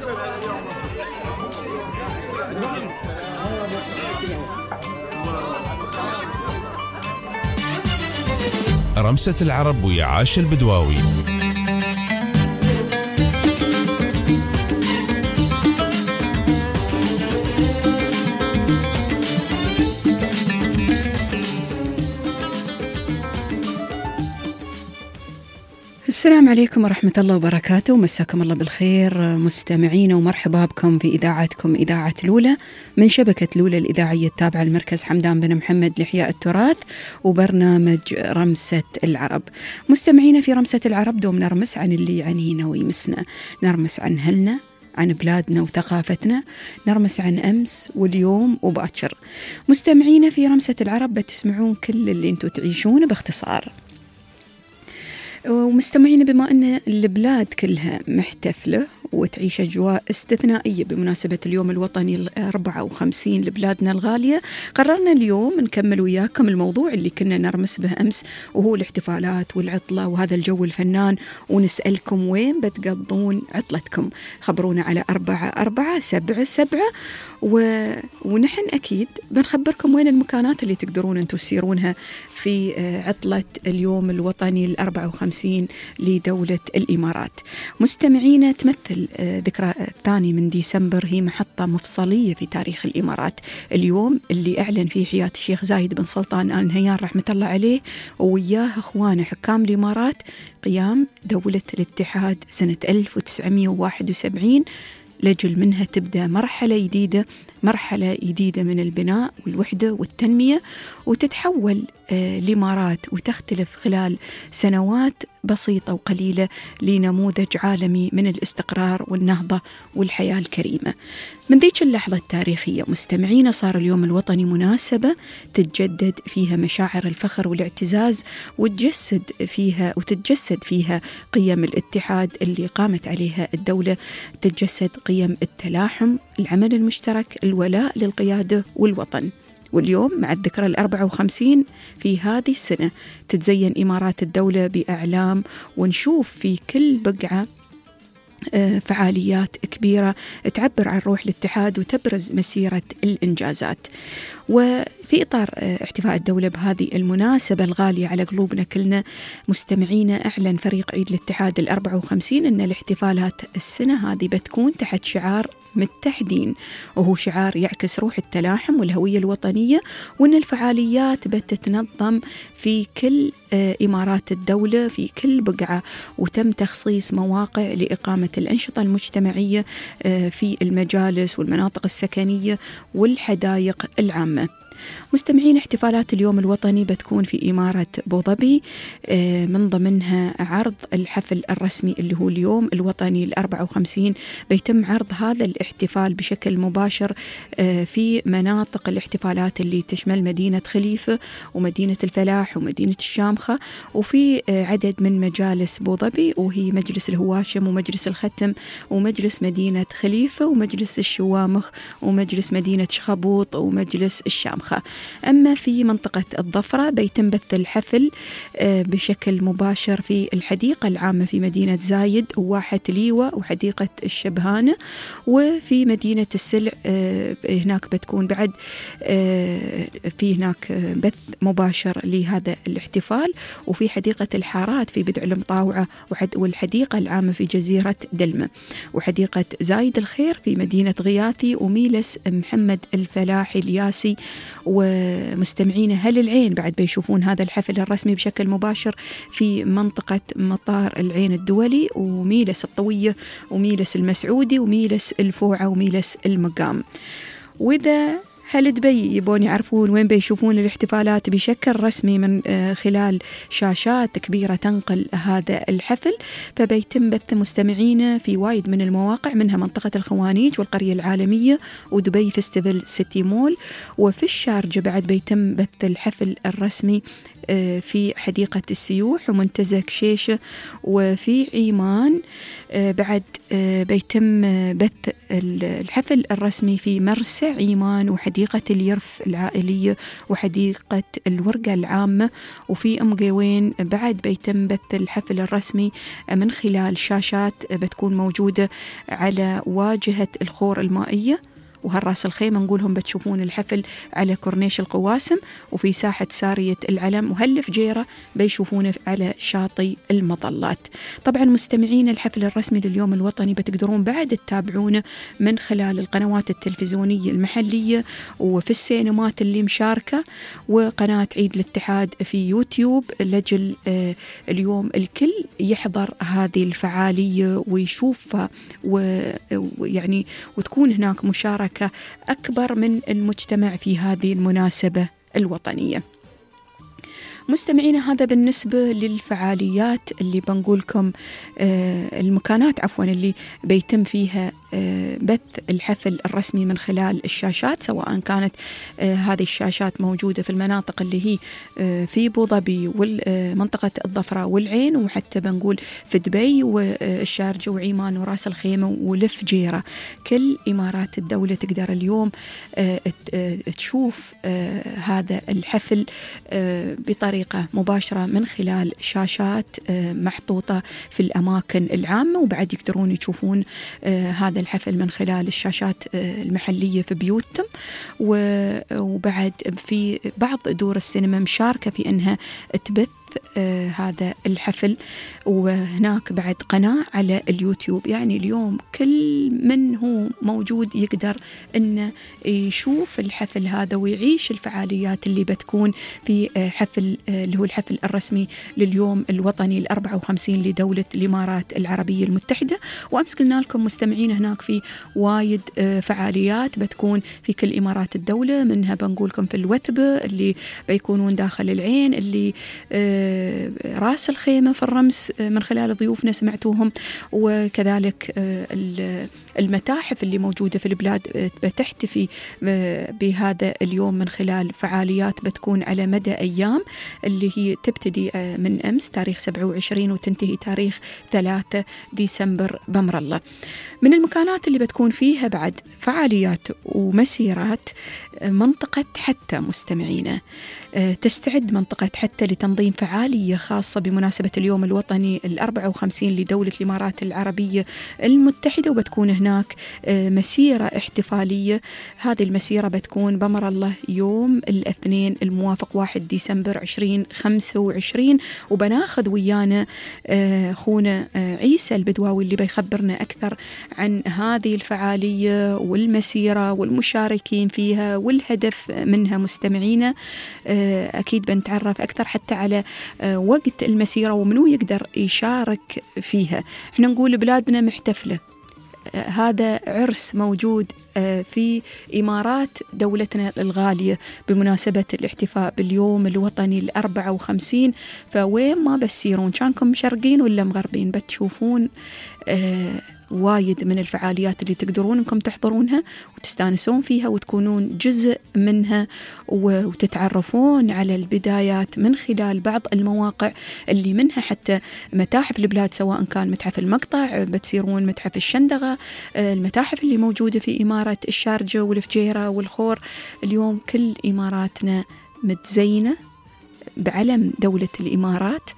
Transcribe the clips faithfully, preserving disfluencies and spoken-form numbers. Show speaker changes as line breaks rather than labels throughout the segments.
رمسة العرب ويا عاش البدواوي.
السلام عليكم ورحمة الله وبركاته، مساكم الله بالخير مستمعين، ومرحبا بكم في إذاعتكم إذاعة لولا من شبكة لولا الإذاعية التابعة للمركز حمدان بن محمد لإحياء التراث وبرنامج رمسة العرب. مستمعين، في رمسة العرب دوم نرمس عن اللي يعنينا ويمسنا، نرمس عن هلنا، عن بلادنا وثقافتنا، نرمس عن أمس واليوم وباكر. مستمعين، في رمسة العرب بتسمعون كل اللي انتوا تعيشونه باختصار. ومستمعين، بما أن البلاد كلها محتفلة وتعيش أجواء استثنائية بمناسبة اليوم الوطني الأربعة وخمسين لبلادنا الغالية، قررنا اليوم نكمل وياكم الموضوع اللي كنا نرمس به أمس، وهو الاحتفالات والعطلة وهذا الجو الفنان، ونسألكم وين بتقضون عطلتكم. خبرونا على أربعة أربعة سبعة سبعة و... ونحن أكيد بنخبركم وين المكانات اللي تقدرون أنتوا تسيرونها في عطلة اليوم الوطني الأربعة وخمسين لدولة الإمارات. مستمعين، تمثل ذكرى الثاني من ديسمبر هي محطة مفصلية في تاريخ الإمارات، اليوم اللي أعلن فيه حياة الشيخ زايد بن سلطان آل نهيان رحمة الله عليه ووياه أخوانه حكام الإمارات قيام دولة الاتحاد سنة ألف وتسعمائة وواحد وسبعين، لجل منها تبدأ مرحلة جديدة، مرحلة جديدة من البناء والوحدة والتنمية، وتتحول آه الإمارات وتختلف خلال سنوات بسيطة وقليلة لنموذج عالمي من الاستقرار والنهضة والحياة الكريمة. من ذيك اللحظة التاريخية مستمعين، صار اليوم الوطني مناسبة تتجدد فيها مشاعر الفخر والاعتزاز، وتجسد فيها وتتجسد فيها قيم الاتحاد اللي قامت عليها الدولة، تتجسد قيم التلاحم، العمل المشترك، الولاء للقيادة والوطن. واليوم مع الذكرى الأربعة وخمسين في هذه السنة تتزين إمارات الدولة بأعلام، ونشوف في كل بقعة فعاليات كبيرة تعبر عن روح الاتحاد وتبرز مسيرة الإنجازات. وفي إطار احتفاء الدولة بهذه المناسبة الغالية على قلوبنا كلنا مستمعينا، أعلن فريق عيد الاتحاد الأربعة وخمسين أن الاحتفالات السنة هذه بتكون تحت شعار متحدين، وهو شعار يعكس روح التلاحم والهوية الوطنية، وأن الفعاليات بتتنظم في كل إمارات الدولة في كل بقعة، وتم تخصيص مواقع لإقامة الأنشطة المجتمعية في المجالس والمناطق السكنية والحدائق العامة. مستمعين، احتفالات اليوم الوطني بتكون في إمارة أبوظبي، من ضمنها عرض الحفل الرسمي اللي هو اليوم الوطني الأربعة وخمسين. بيتم عرض هذا الاحتفال بشكل مباشر في مناطق الاحتفالات اللي تشمل مدينة خليفة ومدينة الفلاح ومدينة الشامخة، وفي عدد من مجالس أبوظبي، وهي مجلس الهواشم ومجلس الختم ومجلس مدينة خليفة ومجلس الشوامخ ومجلس مدينة شخبوط ومجلس الشامخة. أما في منطقة الظفرة بيتم بث الحفل بشكل مباشر في الحديقة العامة في مدينة زايد وواحة ليوة وحديقة الشبهانة، وفي مدينة السلع هناك بتكون بعد في هناك بث مباشر لهذا الاحتفال، وفي حديقة الحارات في بدع المطاوعة والحديقة العامة في جزيرة دلمة، وحديقة زايد الخير في مدينة غياثي وميلس محمد الفلاح الياسي. ومستمعين، هل العين بعد بيشوفون هذا الحفل الرسمي بشكل مباشر في منطقة مطار العين الدولي وميلس الطوية وميلس المسعودي وميلس الفوعة وميلس المقام. وإذا هل دبي يبون يعرفون وين بيشوفون الاحتفالات بشكل رسمي من خلال شاشات كبيرة تنقل هذا الحفل، فبيتم بث مستمعين في وايد من المواقع، منها منطقة الخوانيج والقرية العالمية ودبي فيستيفال سيتي مول. وفي الشارجة بعد بيتم بث الحفل الرسمي في حديقة السيوح ومنتزه كشيشة. وفي عيمان بعد بيتم بث الحفل الرسمي في مرسى عيمان وحديقة اليرف العائلية وحديقة الورقة العامة. وفي أم قوين بعد بيتم بث الحفل الرسمي من خلال شاشات بتكون موجودة على واجهة الخور المائية. وهالراس الخيمة نقولهم بتشوفون الحفل على كورنيش القواسم وفي ساحة سارية العلم، وهالفجيرة بيشوفونه على شاطئ المظلات. طبعا مستمعين الحفل الرسمي لليوم الوطني بتقدرون بعد تتابعونه من خلال القنوات التلفزيونية المحلية وفي السينمات اللي مشاركة وقناة عيد الاتحاد في يوتيوب، لجل آه اليوم الكل يحضر هذه الفعالية ويشوفها، ويعني وتكون هناك مشاركة أكبر من المجتمع في هذه المناسبة الوطنية. مستمعينا هذا بالنسبة للفعاليات اللي بنقولكم آه المكانات عفوا اللي بيتم فيها آه بث الحفل الرسمي من خلال الشاشات، سواء كانت آه هذه الشاشات موجودة في المناطق اللي هي آه في أبو ظبي ومنطقة الظفرة والعين، وحتى بنقول في دبي والشارجة وعيمان وراس الخيمة والفجيرة. كل إمارات الدولة تقدر اليوم آه تشوف آه هذا الحفل آه بطريقة مباشرة من خلال شاشات محطوطة في الأماكن العامة، وبعد يقدرون يشوفون هذا الحفل من خلال الشاشات المحلية في بيوتهم. وبعد في بعض دور السينما مشاركة في أنها تبث آه هذا الحفل، وهناك بعد قناة على اليوتيوب. يعني اليوم كل من هو موجود يقدر أنه يشوف الحفل هذا ويعيش الفعاليات اللي بتكون في آه حفل آه اللي هو الحفل الرسمي لليوم الوطني الأربعة وخمسين لدولة الإمارات العربية المتحدة. وأمس قلنا لكم مستمعين هناك في وايد آه فعاليات بتكون في كل إمارات الدولة، منها بنقولكم في الوثبة اللي بيكونون داخل العين، اللي آه راس الخيمة في الرمس من خلال ضيوفنا سمعتوهم، وكذلك المتاحف اللي موجودة في البلاد بتحتفي بهذا اليوم من خلال فعاليات بتكون على مدى أيام، اللي هي تبتدي من أمس تاريخ سبعة وعشرين وتنتهي تاريخ ثلاثة ديسمبر بأمر الله. من المكانات اللي بتكون فيها بعد فعاليات ومسيرات منطقة حتى مستمعينا. تستعد منطقة حتى لتنظيم فعالية خاصة بمناسبة اليوم الوطني الأربعة وخمسين لدولة الإمارات العربية المتحدة، وبتكون هناك مسيرة احتفالية. هذه المسيرة بتكون بأمر الله يوم الاثنين الموافق واحد ديسمبر عشرين خمسة وعشرين، وبناخذ ويانا أخونا عيسى البدواوي اللي بيخبرنا أكثر عن هذه الفعالية والمسيرة والمشاركين فيها والهدف منها. مستمعينا أكيد بنتعرف أكثر حتى على وقت المسيرة ومنو يقدر يشارك فيها. احنا نقول بلادنا محتفلة، هذا عرس موجود في إمارات دولتنا الغالية بمناسبة الاحتفاء باليوم الوطني الأربعة وخمسين. فوين ما بسيرون كانكم شرقين ولا مغربين بتشوفون آه وايد من الفعاليات اللي تقدرون انكم تحضرونها وتستانسون فيها وتكونون جزء منها وتتعرفون على البدايات من خلال بعض المواقع اللي منها حتى متاحف البلاد، سواء كان متحف المقطع بتسيرون متحف الشندقة، المتاحف اللي موجودة في إمارة الشارجة والفجيرة والخور. اليوم كل إماراتنا متزينة بعلم دولة الإمارات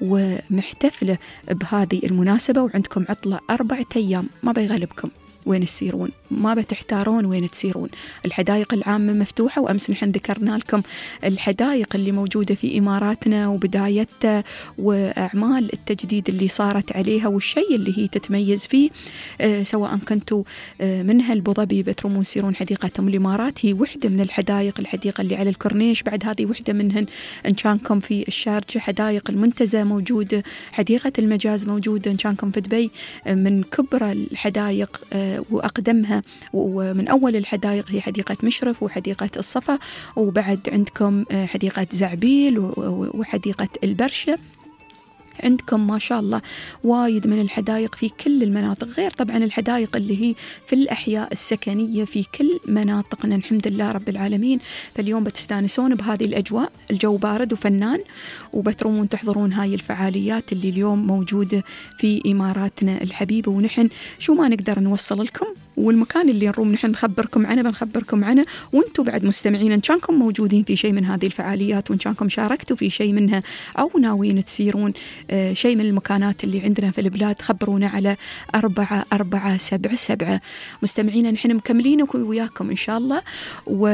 ومحتفلة بهذه المناسبة، وعندكم عطلة أربعة أيام ما بيغلبكم وين تسيرون، ما بتحتارون وين تسيرون. الحدائق العامة مفتوحة، وأمس نحن ذكرنا لكم الحدائق اللي موجودة في إماراتنا وبدايتها وأعمال التجديد اللي صارت عليها والشيء اللي هي تتميز فيه. آه سواء كنتوا آه منها أبو ظبي بترومون تسيرون حديقة أم الإمارات، هي وحدة من الحدائق، الحديقة اللي على الكورنيش بعد هذه وحدة منهن. إن كانكم في الشارجة حدائق المنتزه موجودة، حديقة المجاز موجودة. إن كانكم في دبي آه من كبرى الحدائق آه وأقدمها ومن أول الحدائق هي حديقة مشرف وحديقة الصفا، وبعد عندكم حديقة زعبيل وحديقة البرشة. عندكم ما شاء الله وايد من الحدائق في كل المناطق، غير طبعا الحدائق اللي هي في الأحياء السكنية في كل مناطقنا الحمد لله رب العالمين. فاليوم بتستانسون بهذه الأجواء، الجو بارد وفنان، وبترومون تحضرون هاي الفعاليات اللي اليوم موجودة في إماراتنا الحبيبة. ونحن شو ما نقدر نوصل لكم، والمكان اللي نروم نحن نخبركم عنه بنخبركم عنه، وانتم بعد مستمعين إن كانكم موجودين في شيء من هذه الفعاليات، وإن كانكم شاركتوا في شيء منها أو ناويين تسيرون آه شيء من المكانات اللي عندنا في البلاد، خبرونا على أربعة أربعة سبعة سبعة. مستمعين نحن مكملين وياكم إن شاء الله، و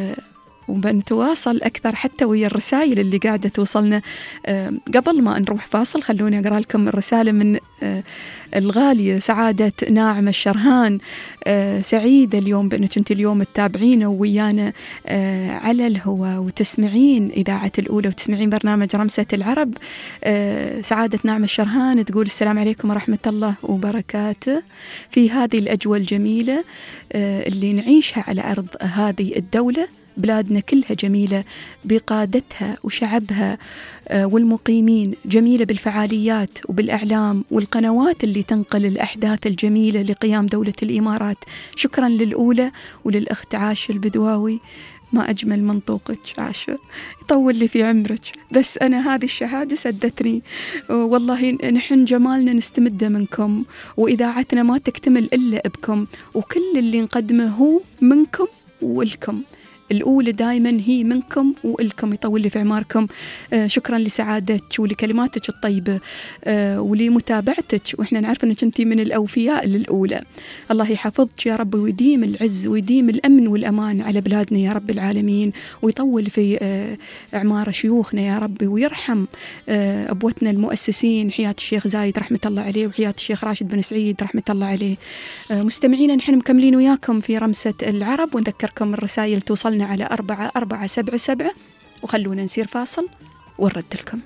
وبنتواصل أكثر حتى ويا الرسائل اللي قاعدة توصلنا. أه قبل ما نروح فاصل خلوني أقرأ لكم الرسالة من أه الغالية سعادة ناعمة الشرهان. أه سعيدة اليوم بأنك أنت اليوم تتابعينا ويانا أه على الهواء وتسمعين إذاعة الأولى وتسمعين برنامج رمسة العرب. أه سعادة ناعمة الشرهان تقول السلام عليكم ورحمة الله وبركاته. في هذه الأجواء الجميلة أه اللي نعيشها على أرض هذه الدولة، بلادنا كلها جميلة بقادتها وشعبها والمقيمين، جميلة بالفعاليات وبالإعلام والقنوات اللي تنقل الأحداث الجميلة لقيام دولة الإمارات. شكرا للأولى وللأخت عاشة البدواوي، ما أجمل منطوقك عاشة، يطول لي في عمرك، بس أنا هذه الشهادة سدتني والله. نحن جمالنا نستمده منكم، وإذاعتنا ما تكتمل إلا بكم، وكل اللي نقدمه هو منكم والكم. الأولى دائما هي منكم وإلكم، يطول لي في عماركم. آه شكرا لسعادتك ولكلماتك الطيبة آه ولمتابعتك، وإحنا نعرف أنك أنت من الأوفياء للأولى. الله يحفظك يا رب، ويديم العز ويديم الأمن والأمان على بلادنا يا رب العالمين، ويطول في آه أعمار شيوخنا يا رب، ويرحم آه أبوتنا المؤسسين، حياة الشيخ زايد رحمة الله عليه، وحياة الشيخ راشد بن سعيد رحمة الله عليه. آه مستمعين نحن مكملين وياكم في رمسة العرب، ونذكركم الرسائل توصلنا على أربعة أربعة سبعة سبعة، وخلونا نسير فاصل ونرد لكم.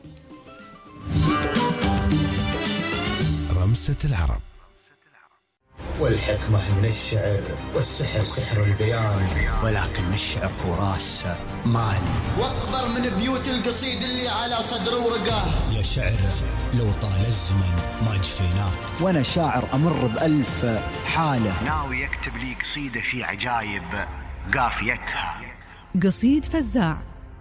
رمسة العرب.
والحكمة من الشعر، والسحر سحر البيان، ولكن الشعر هو راس مالي، واكبر من بيوت القصيد اللي على صدر ورقاه. يا شعر لو طال الزمن ما جفيناك، وانا شاعر امر بألف حالة،
ناوي يكتب لي قصيدة في عجايب قافيتها.
قصيد فزاع.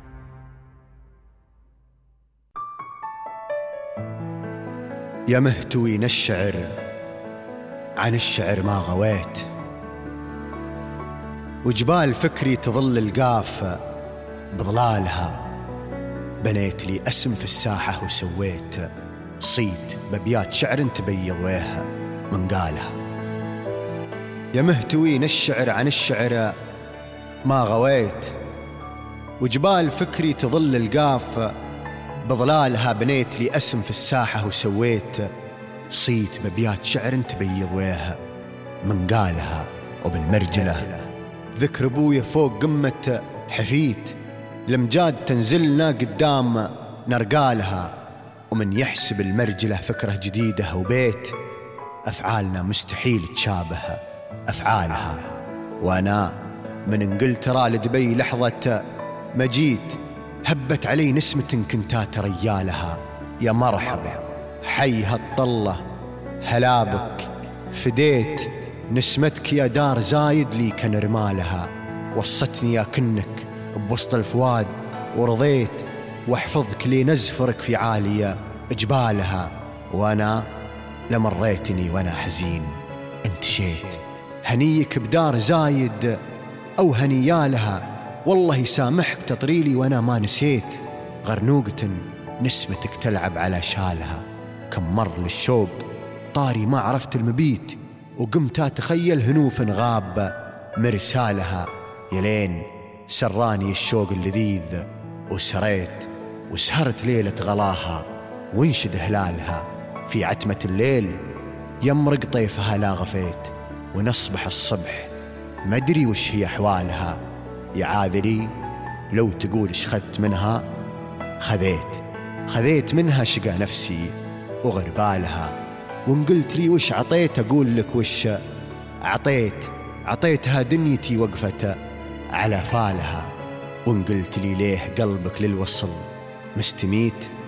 يا مهتوين الشعر عن الشعر ما غويت، وجبال فكري تظل القاف بظلالها، بنيت لي اسم في الساحة وسويت صيت ببيات شعر تبيض ويها من قالها. يا مهتوين الشعر عن الشعر ما غويت، وجبال فكري تظل القاف بظلالها، بنيت لي اسم في الساحة وسويت صيت ببيات شعر تبيض ويها من قالها. وبالمرجلة ذكر ابويا فوق قمة حفيت، لمجاد تنزلنا قدام نرقالها، ومن يحسب المرجلة فكرة جديدة وبيت، أفعالنا مستحيل تشابه أفعالها. وأنا من انجلترا لدبي لحظة مجيت، هبت علي نسمة كنتات ريالها. يا مرحبا حي هالطلة هلا بك، فديت نسمتك يا دار زايد لي كان رمالها، وصتني يا كنك بوسط الفواد ورضيت، واحفظك لي نزفرك في عالية جبالها. وانا لمريتني وانا حزين انتشيت، هنيك بدار زايد او هنيالها، والله يسامحك تطريلي وانا ما نسيت، غرنوقة نسمتك تلعب على شالها. كم مر للشوق طاري ما عرفت المبيت، وقمت اتخيل هنوف غاب مرسالها. يلين سراني الشوق اللذيذ وسريت، وسهرت ليلة غلاها وانشد هلالها. في عتمة الليل يمرق طيفها لا غفيت، ونصبح الصبح مدري وش هي أحوالها. يا عاذري لو تقول ايش خذت منها، خذيت خذيت منها شقى نفسي وغربالها. وان قلت لي وش عطيت أقول لك وش عطيت، عطيتها دنيتي وقفت على فالها. وان قلت لي ليه قلبك للوصل مستميت،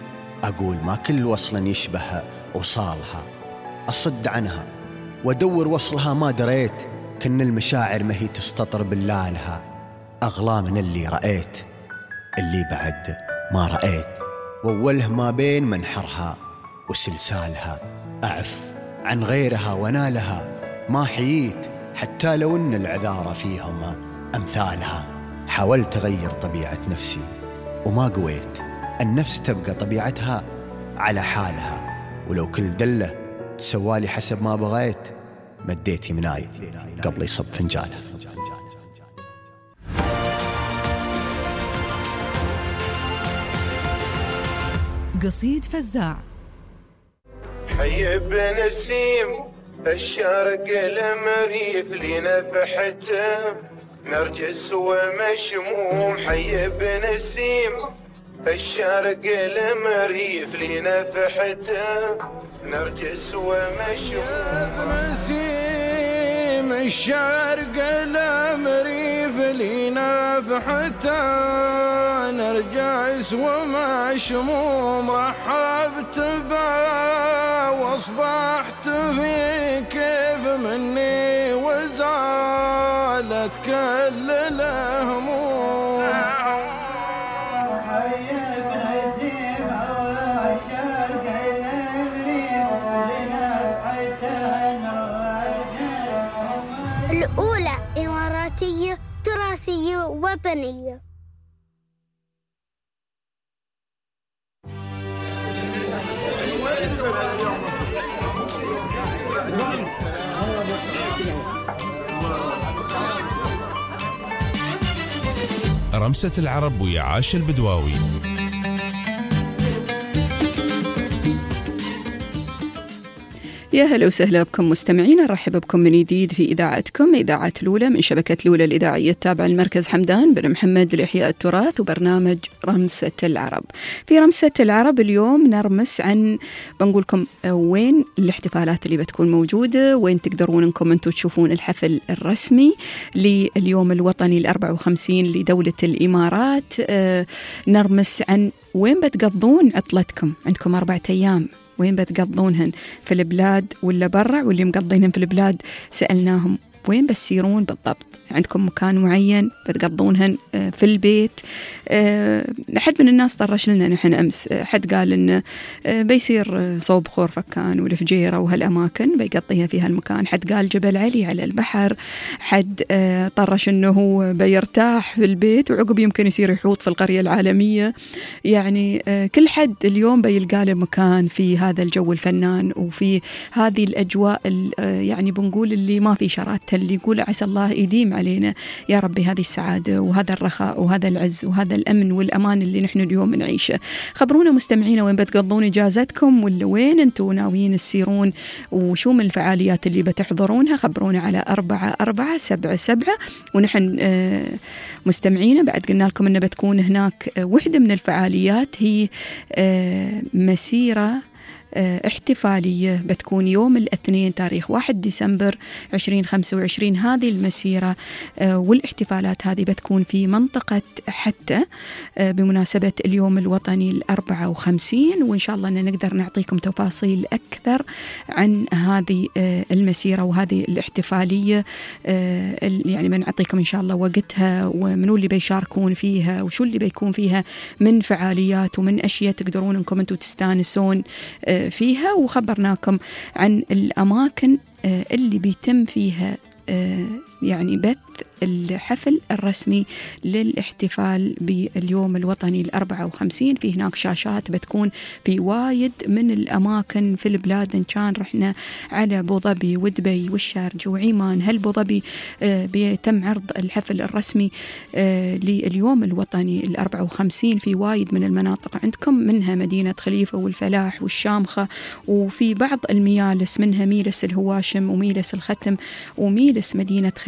أقول ما كل وصل يشبه وصالها، أصد عنها وأدور وصلها ما دريت، كن المشاعر ما هي تستطر باللالها، أغلى من اللي رأيت اللي بعد ما رأيت، ووله ما بين منحرها وسلسالها، أعف عن غيرها ونالها ما حييت، حتى لو أن العذارى فيهم أمثالها، حاولت أغير طبيعة نفسي وما قويت، النفس تبقى طبيعتها على حالها، ولو كل دلة تسوالي حسب ما بغيت، مديت يمناي قبل يصب فنجالها.
قصيد فزاع.
حي بن السيم الشرق المريف لنفحته نرجس ومشموم، حي بن السيم الشرق المريف لنفحته نرجس ومشموم، نسيم الشرق المريف لنفحته نرجس ومشموم، رحبت به واصبحت في كيف مني وزالت كل الهموم،
الأولى إماراتية تراثية وطنية.
رمسة العرب ويا عاش البدواوي.
يا هلا وسهلا بكم مستمعين، نرحب بكم من جديد في إذاعتكم إذاعة لولا من شبكة لولا الإذاعية التابعة للمركز حمدان بن محمد لإحياء التراث وبرنامج رمسة العرب. في رمسة العرب اليوم نرمس عن بنقولكم وين الاحتفالات اللي بتكون موجودة، وين تقدرون انكم انتم تشوفون الحفل الرسمي لليوم الوطني الأربعة وخمسين لدولة الإمارات. نرمس عن وين بتقضون عطلتكم، عندكم أربعة أيام وين بتقضونهن، في البلاد ولا برا، واللي مقضينهن في البلاد سألناهم وين بتسيرون بالضبط، عندكم مكان معين بتقضونهن في البيت. حد من الناس طرش لنا نحن أمس، حد قال إنه بيصير صوب خور فكان والفجيرة وهالأماكن بيقضيها في هالمكان، حد قال جبل علي على البحر، حد طرش إنه هو بيرتاح في البيت وعقب يمكن يصير يحوط في القرية العالمية. يعني كل حد اليوم بيلقى له مكان في هذا الجو الفنان وفي هذه الأجواء يعني بنقول اللي ما في شرات، اللي يقول عسى الله يديم علينا يا ربي هذه السعادة وهذا الرخاء وهذا العز وهذا الأمن والأمان اللي نحن اليوم نعيشه. خبرونا مستمعينا وين بتقضون إجازتكم، ولا وين أنتوا ناويين تسيرون، وشو من الفعاليات اللي بتحضرونها. خبرونا على أربعة أربعة سبعة سبعة. ونحن مستمعينا بعد قلنا لكم أنه بتكون هناك وحدة من الفعاليات هي مسيرة احتفالية بتكون يوم الاثنين تاريخ واحد ديسمبر عشرين خمسة وعشرين. هذه المسيرة والاحتفالات هذه بتكون في منطقة حتى بمناسبة اليوم الوطني الأربعة وخمسين، وإن شاء الله أن نقدر نعطيكم تفاصيل أكثر عن هذه المسيرة وهذه الاحتفالية، يعني بنعطيكم إن شاء الله وقتها ومنو اللي بيشاركون فيها وشو اللي بيكون فيها من فعاليات ومن أشياء تقدرون أنكم أنتوا تستانسون فيها. وخبرناكم عن الأماكن اللي بيتم فيها يعني بث الحفل الرسمي للاحتفال باليوم الوطني الأربعة وخمسين. في هناك شاشات بتكون في وايد من الأماكن في البلاد، إن كان رحنا على أبو ظبي ودبي والشارجة وعمان، هل أبو ظبي بيتم عرض الحفل الرسمي لليوم الوطني الأربعة وخمسين في وايد من المناطق عندكم، منها مدينة خليفة والفلاح والشامخة، وفي بعض الميالس منها ميلس الهواشم وميلس الختم وميلس مدينة خليفة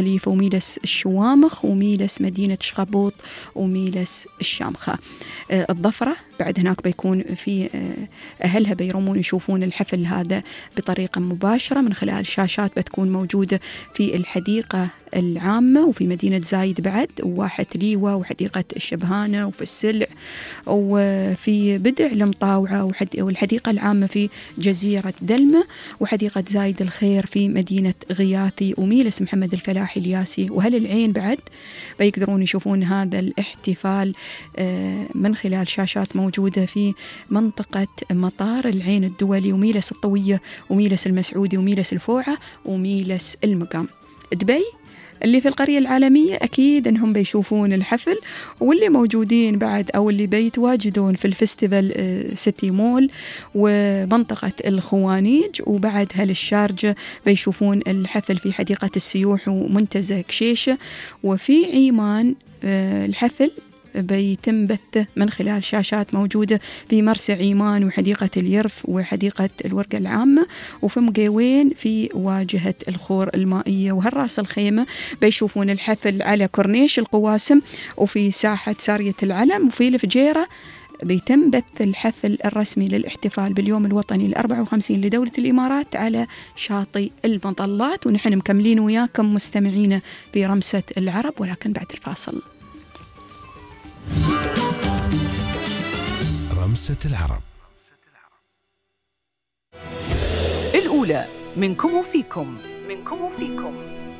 خليفة وميلس الشوامخ وميلس مدينة شخبوط وميلس الشامخة. الضفرة بعد هناك بيكون في أهلها بيرمون يشوفون الحفل هذا بطريقة مباشرة من خلال شاشات بتكون موجودة في الحديقة العامة وفي مدينة زايد بعد، وواحة ليوة وحديقة الشبهانة وفي السلع وفي بدع المطاوعة والحديقة العامة في جزيرة دلمة وحديقة زايد الخير في مدينة غياثي وميلس محمد الفلاحي الياسي وهل العين بعد بيقدرون يشوفون هذا الاحتفال من خلال شاشات موجودة في منطقة مطار العين الدولي وميلس الطوية وميلس المسعودي وميلس الفوعة وميلس المقام. دبي اللي في القرية العالمية أكيد أنهم بيشوفون الحفل، واللي موجودين بعد أو اللي بيتواجدون في الفستيفال سيتي مول ومنطقة الخوانيج وبعد هل الشارجة بيشوفون الحفل في حديقة السيوح ومنتزه كشيشة، وفي عيمان الحفل بيتم بثه من خلال شاشات موجودة في مرسى عيمان وحديقة اليرف وحديقة الورقة العامة وفي مقيوين في واجهة الخور المائية وهالراس الخيمة بيشوفون الحفل على كورنيش القواسم وفي ساحة سارية العلم وفي الفجيرة بيتم بث الحفل الرسمي للاحتفال باليوم الوطني الأربعة وخمسين لدولة الإمارات على شاطئ المظلات. ونحن مكملين وياكم مستمعين في رمسة العرب ولكن بعد الفاصل.
رمسة العرب
الأولى منكم وفيكم منكم وفيكم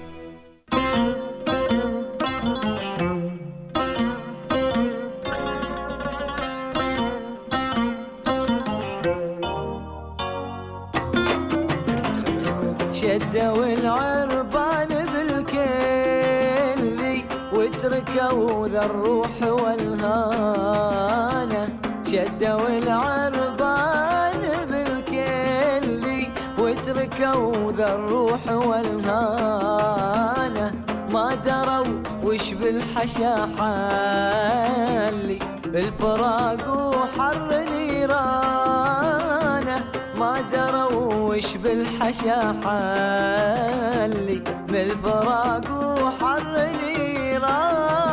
شدوا العربان بالكلي وتركوا ذا الروح والهانة، شدوا العربان بالكلي وتركوا ذا الروح والهانة، ما دروا وش بالحشا حالي الفراق وحر نيرانه، ما دروا وش بالحشا حالي بالفراق وحر نيرانه.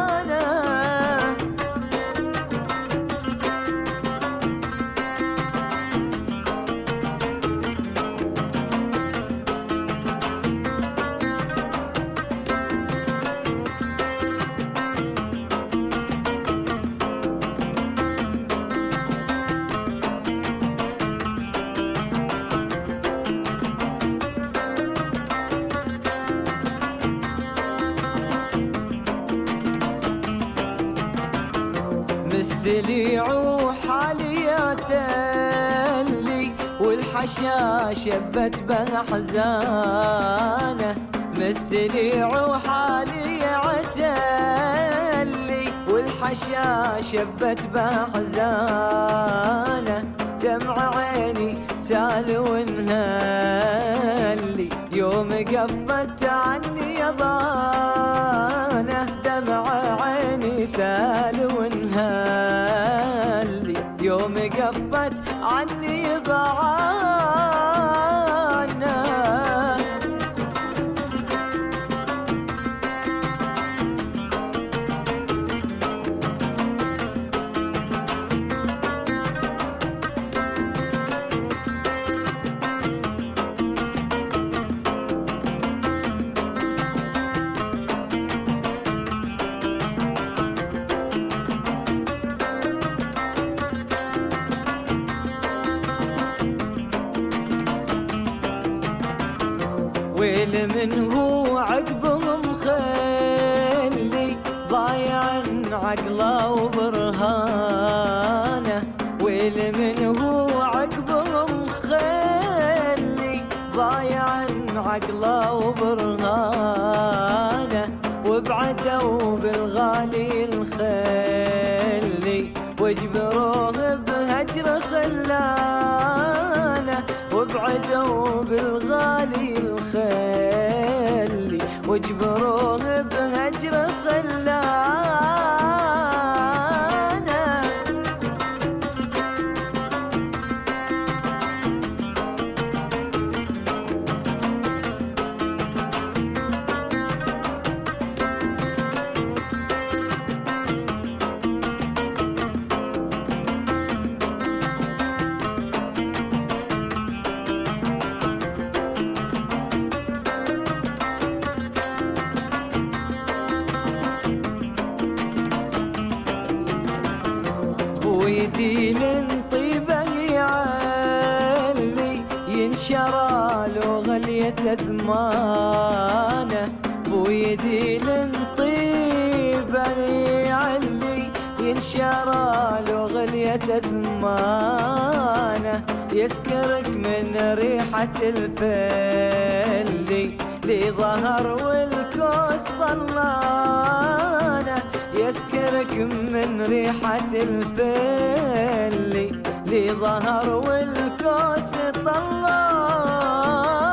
مستلي وحاليات اللي والحشا شبت بأحزانه، مستلي وحاليات اللي والحشا شبت بأحزانه، دمع عيني سال ونهالي يوم قفت عني ضانه، دمع عيني سال ونهالي يوم قفت عني ضانه. ويل من هو عقبهم خلي ضايع عقله وبرهانه، ويل من هو عقبهم خلي ضايع عقله وبرهانه، وبعدوا بالغالي الخلي واجبروه بهجر خلانه، وبعدوا بالغالي الخلي واجبروه بهجر خلانه. وغلية ذمانه بويدي لنطيب علي ينشرى له غلية ذمانه يسكرك من ريحة الفل لي ظهر والكوس طلانه يسكرك من ريحة الفل لي ظهر والكوس طلانه.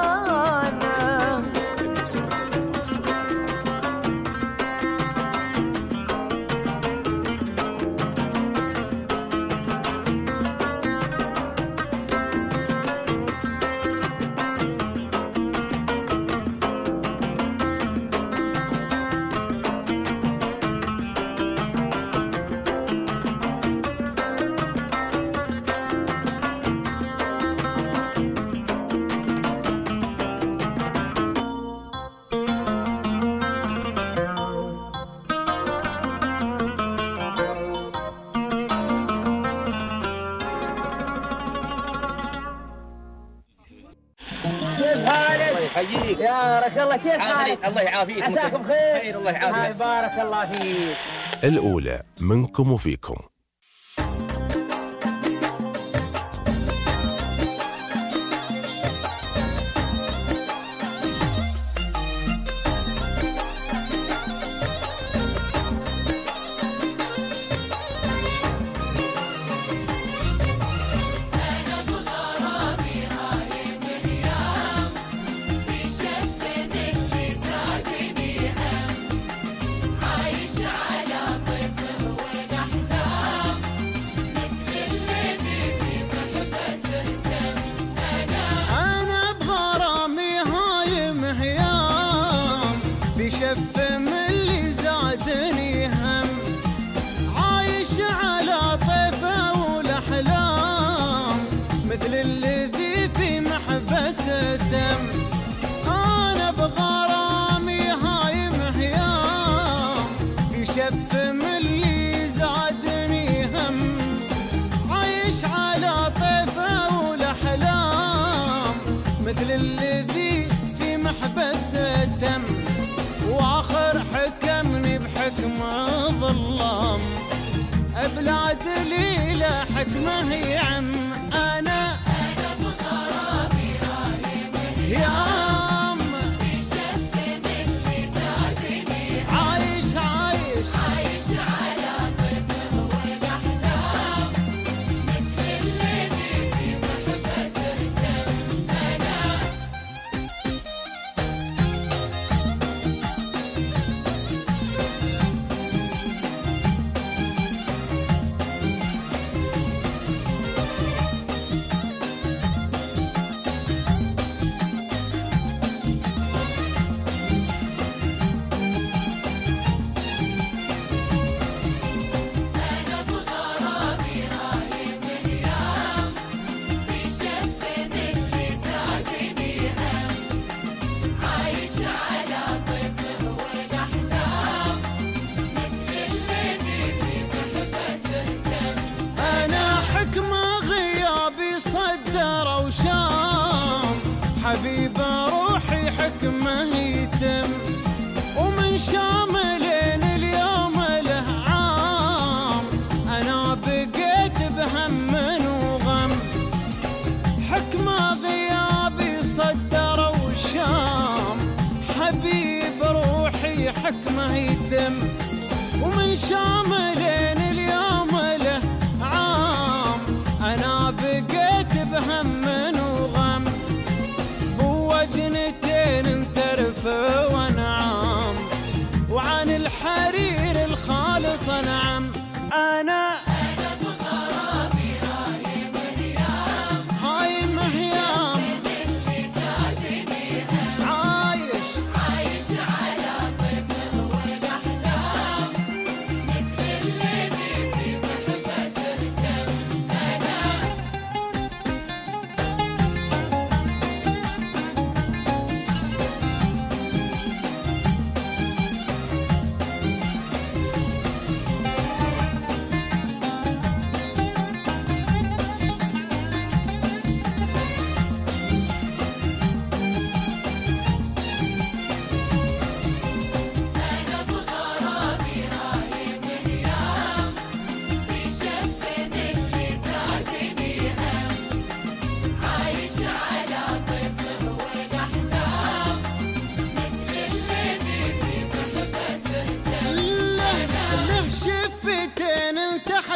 يحييك
يا رجل الله، كيف حالك؟
الله يعافيك.
عساكم خير؟
خير الله يعافيك.
بارك الله فيك.
الأولى منكم وفيكم.
شف من اللي زادني هم عايش على طيفه والاحلام مثل الذي في محبس الدم. انا بغرامي هايم هيام في شف من اللي زادني هم عايش على طيفه والاحلام مثل الذي في محبس الدم. واخر حكمني بحكمه ظلام ابلاد لي لا حكمه هي عم. انا انا بغرامي هايم هيام في شف من اللي زادني عايش عايش عايش على طيفه والاحلام مثل الذي في محبس الدم. انا حبيب روحي حكمه يتم ومن شاملين اليوم له عام انا بقيت بهم وغم. حكمه غيابي صدر وشام حبيب روحي حكمه يتم ومن شاملين اليوم له عام انا بقيت بهم وغم. جنتين ترفع وانعام وعن الحرير الخالص انعم. انا انا بغرامي هايم هيام هايم هيام اللي زادني هم عايش عايش على طيفه والاحلام مثل الذي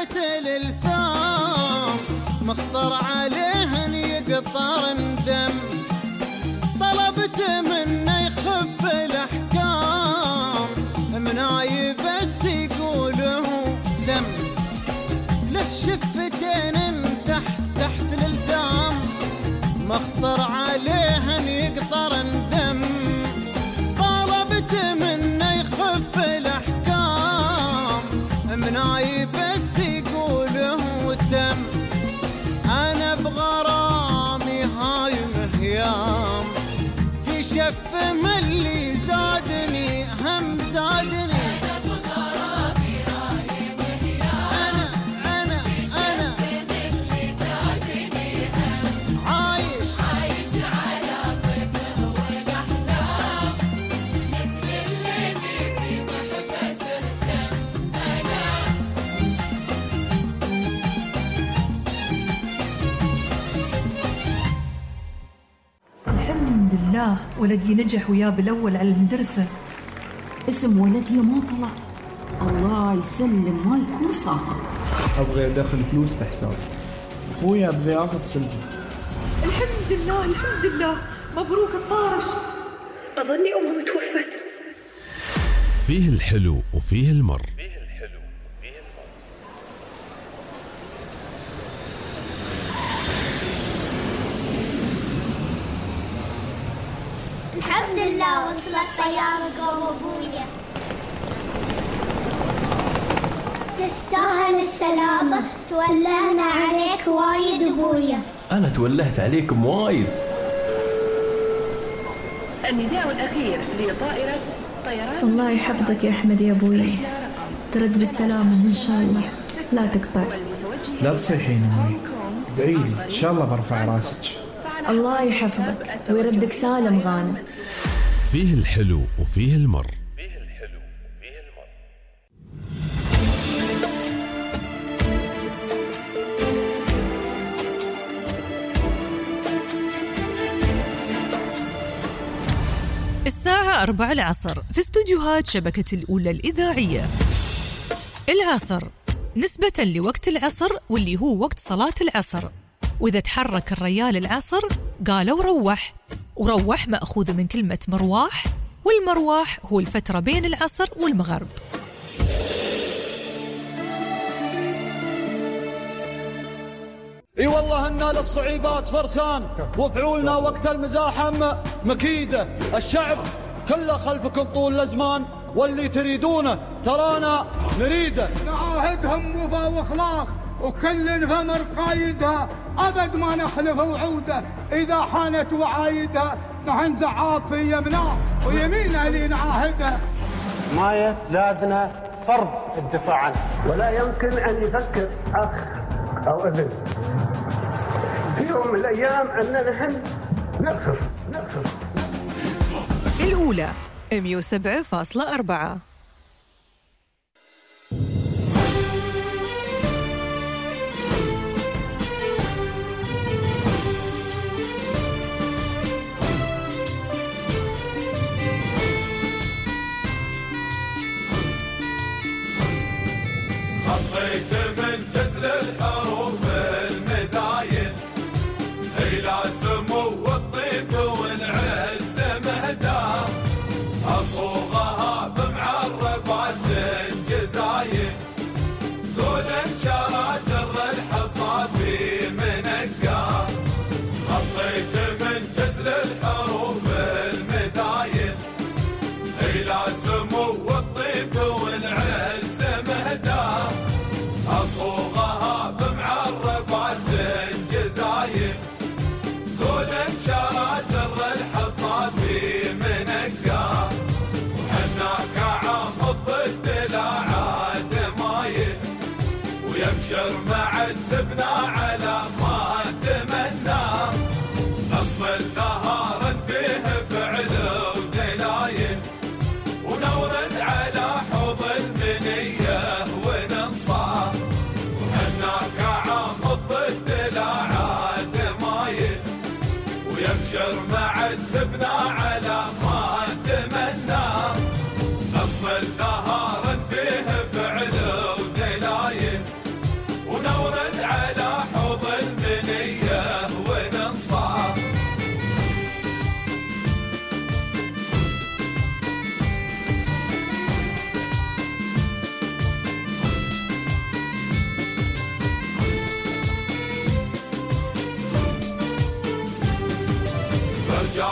الالثام مخطر عليه ان يقطر ندم طلبت منه يخف الاحكام مناي بس يقوله ذم له شفتين تحت تحت الالثام مخطر عليه ان يقطر ندم طلبت منه يخف الاحكام مناي بس يقوله تم انا بغرامي هاي مهيام في شف من اللي زادني هم زادني
ولدي نجح وياه بالأول على المدرسة.
اسم ولدي ما طلع، الله يسلم ما يكون صافي.
أبغي أدخل فلوس بحسابي.
أخويا أبغي أخذ سلفي.
الحمد لله الحمد لله، مبروك الطارش.
أظني أمه توفت.
فيه الحلو وفيه المر.
الحمد لله وصلت طيارة قوم أبويا. تستاهل السلامة، تولهنا عليك وايد أبويا.
أنا تولهت عليكم وايد.
النداء الأخير لطائرة طيران.
الله يحفظك يا أحمد يا أبوي، ترد بالسلامة إن شاء الله، لا تقطع.
لا تصيحين أمي، ادعيلي إن شاء الله برفع راسك.
الله يحفظك ويردك سالم غانم.
فيه الحلو وفيه المر.
الساعة أربع العصر في استوديوهات شبكة الأولى الإذاعية. العصر نسبة لوقت العصر واللي هو وقت صلاة العصر، وإذا تحرك الريال العصر قالوا روح، وروح مأخوذ من كلمة مرواح، والمرواح هو الفترة بين العصر والمغرب.
اي والله ان للصعيبات فرسان، وفعولنا وقت المزاحم مكيدة. الشعب كله خلفكم طول الازمان، واللي تريدونه ترانا نريده.
نعاهدهم وفا واخلاص، وكل فمر قايدها، أبد ما نخلف وعوده. إذا حانت وعايدها نحن زعاط في يمناه، ويمينها اللي نعاهدها.
حماية بلادنا فرض الدفاع عنها،
ولا يمكن أن يفكر أخ أو ابن في يوم من الأيام أننا نحن نرخص نرخص.
الأولى مية وسبعة فاصلة أربعة.
خطيت من جزل الحروف المذايل إلى سمو والطيب والعز مهدام، أصوغها بمعاصي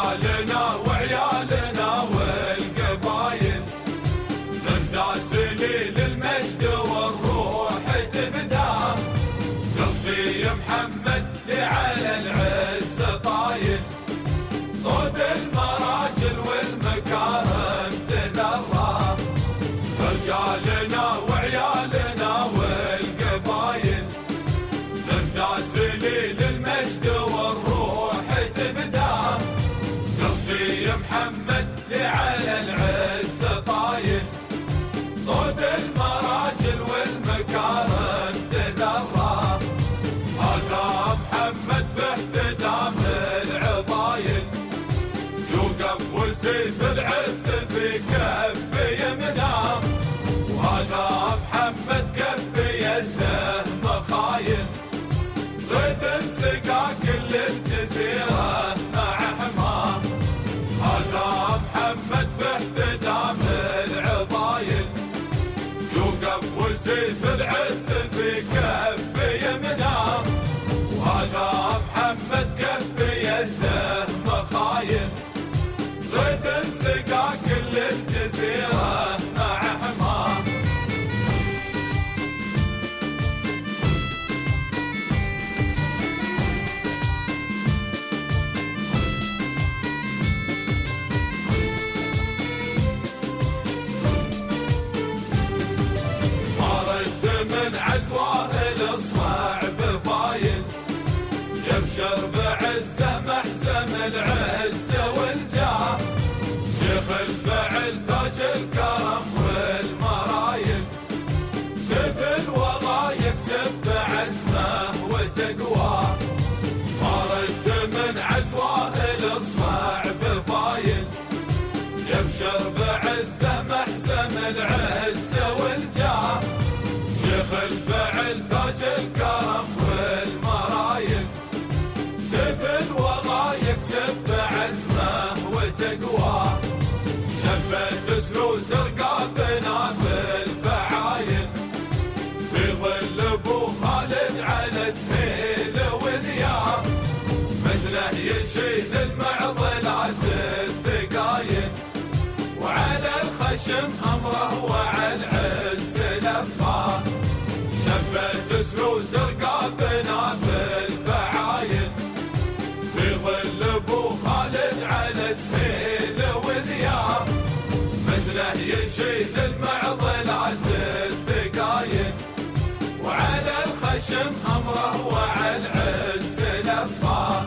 رجالنا وعيالنا والقبايل ننداس للمجد والروح تبدا قصدي محمد لعلى العز طايل صوت المراجل والمكارم تذرى رجالنا وعيالنا والقبايل ننداس للمجد والروح تبدا قصدي محمد لعلى العز طايل صوت المراجل والمكارم تذرى هذا محمد في احتدام العضايل يوقف وسيف العز في كف يمناه وهذا محمد كف يده مخايل غيث سقى كل الجزيرة مع حماه هذا محمد في احتدام العضايل يوقف وسيف العز في كف يمناه وهذا محمد كف يده مخايل غيث سقى كل الجزيرة مع حماه عزواه للصعب فايل يبشر بعزه محزم العزه والجاه شيخ الفعل تاج الكرم والمرايل سيف الوغى يكسب بعزمه وتقواه ما رد من عزواه للصعب فايل يبشر بعزه محزم العزه والجاه شيخ الفعل تاج الكرم والمرايل سيف الوغى يكسب بعزمه وتقواه شبت سلول ترقابنا في الفعايل في ظل ابو خالد على سهيل واليام مثله يشيد المعضلات الثقايل وعلى الخشم امره وعلى العز لفاه شبت سلول ترقابنا في الفعايل في ظل ابو خالد على سهيل واليام مثله يشيد المعضلات الثقايل وعلى الخشم امره وعلى العز لفاه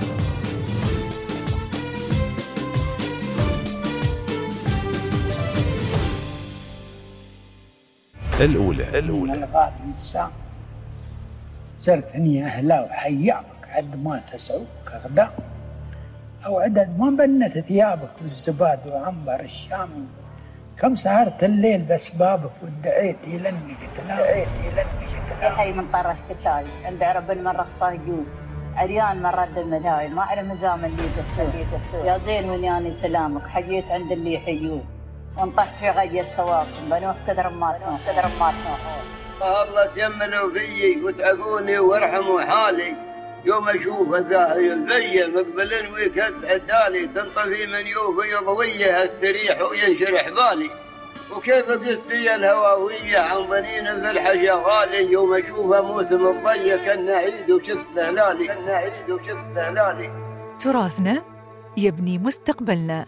الأولى
الأولى الغالي السام صرت هني أهلا وحيابك عد ما تسعوك أغدام أو عدد ما بنت ثيابك بالزباد وعنبر الشامي كم سهرت الليل بأسبابك ودعيت إلى إنك تنام
يا حي من طرش كتالي عند رب من رخصه جود عريان من رد المداوي ما أعرف مزام اللي دستور يا زين ونياني سلامك حجيت عند اللي يحيون وانطحت في غية ثوابكم بنوح كثر ماتنا كثر ماتنا
الله تيمنوا فيي وتعبوني وارحموا حالي يوم اشوف ذاهي البيه مقبل ويكذب عدالي تنطفي من يوفي ضويه استريح وينشرح بالي وكيف قلت يا الهواويه عن ظنين في الحشا غالي يوم اشوف اموت مضيق كان عيد وشفت هلالي كان عيد وشفت هلالي
تراثنا يبني مستقبلنا.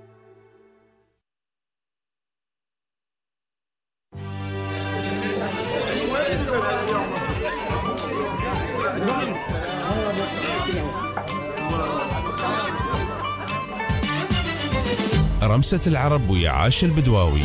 رمسة العرب ويا عاش البدواوي.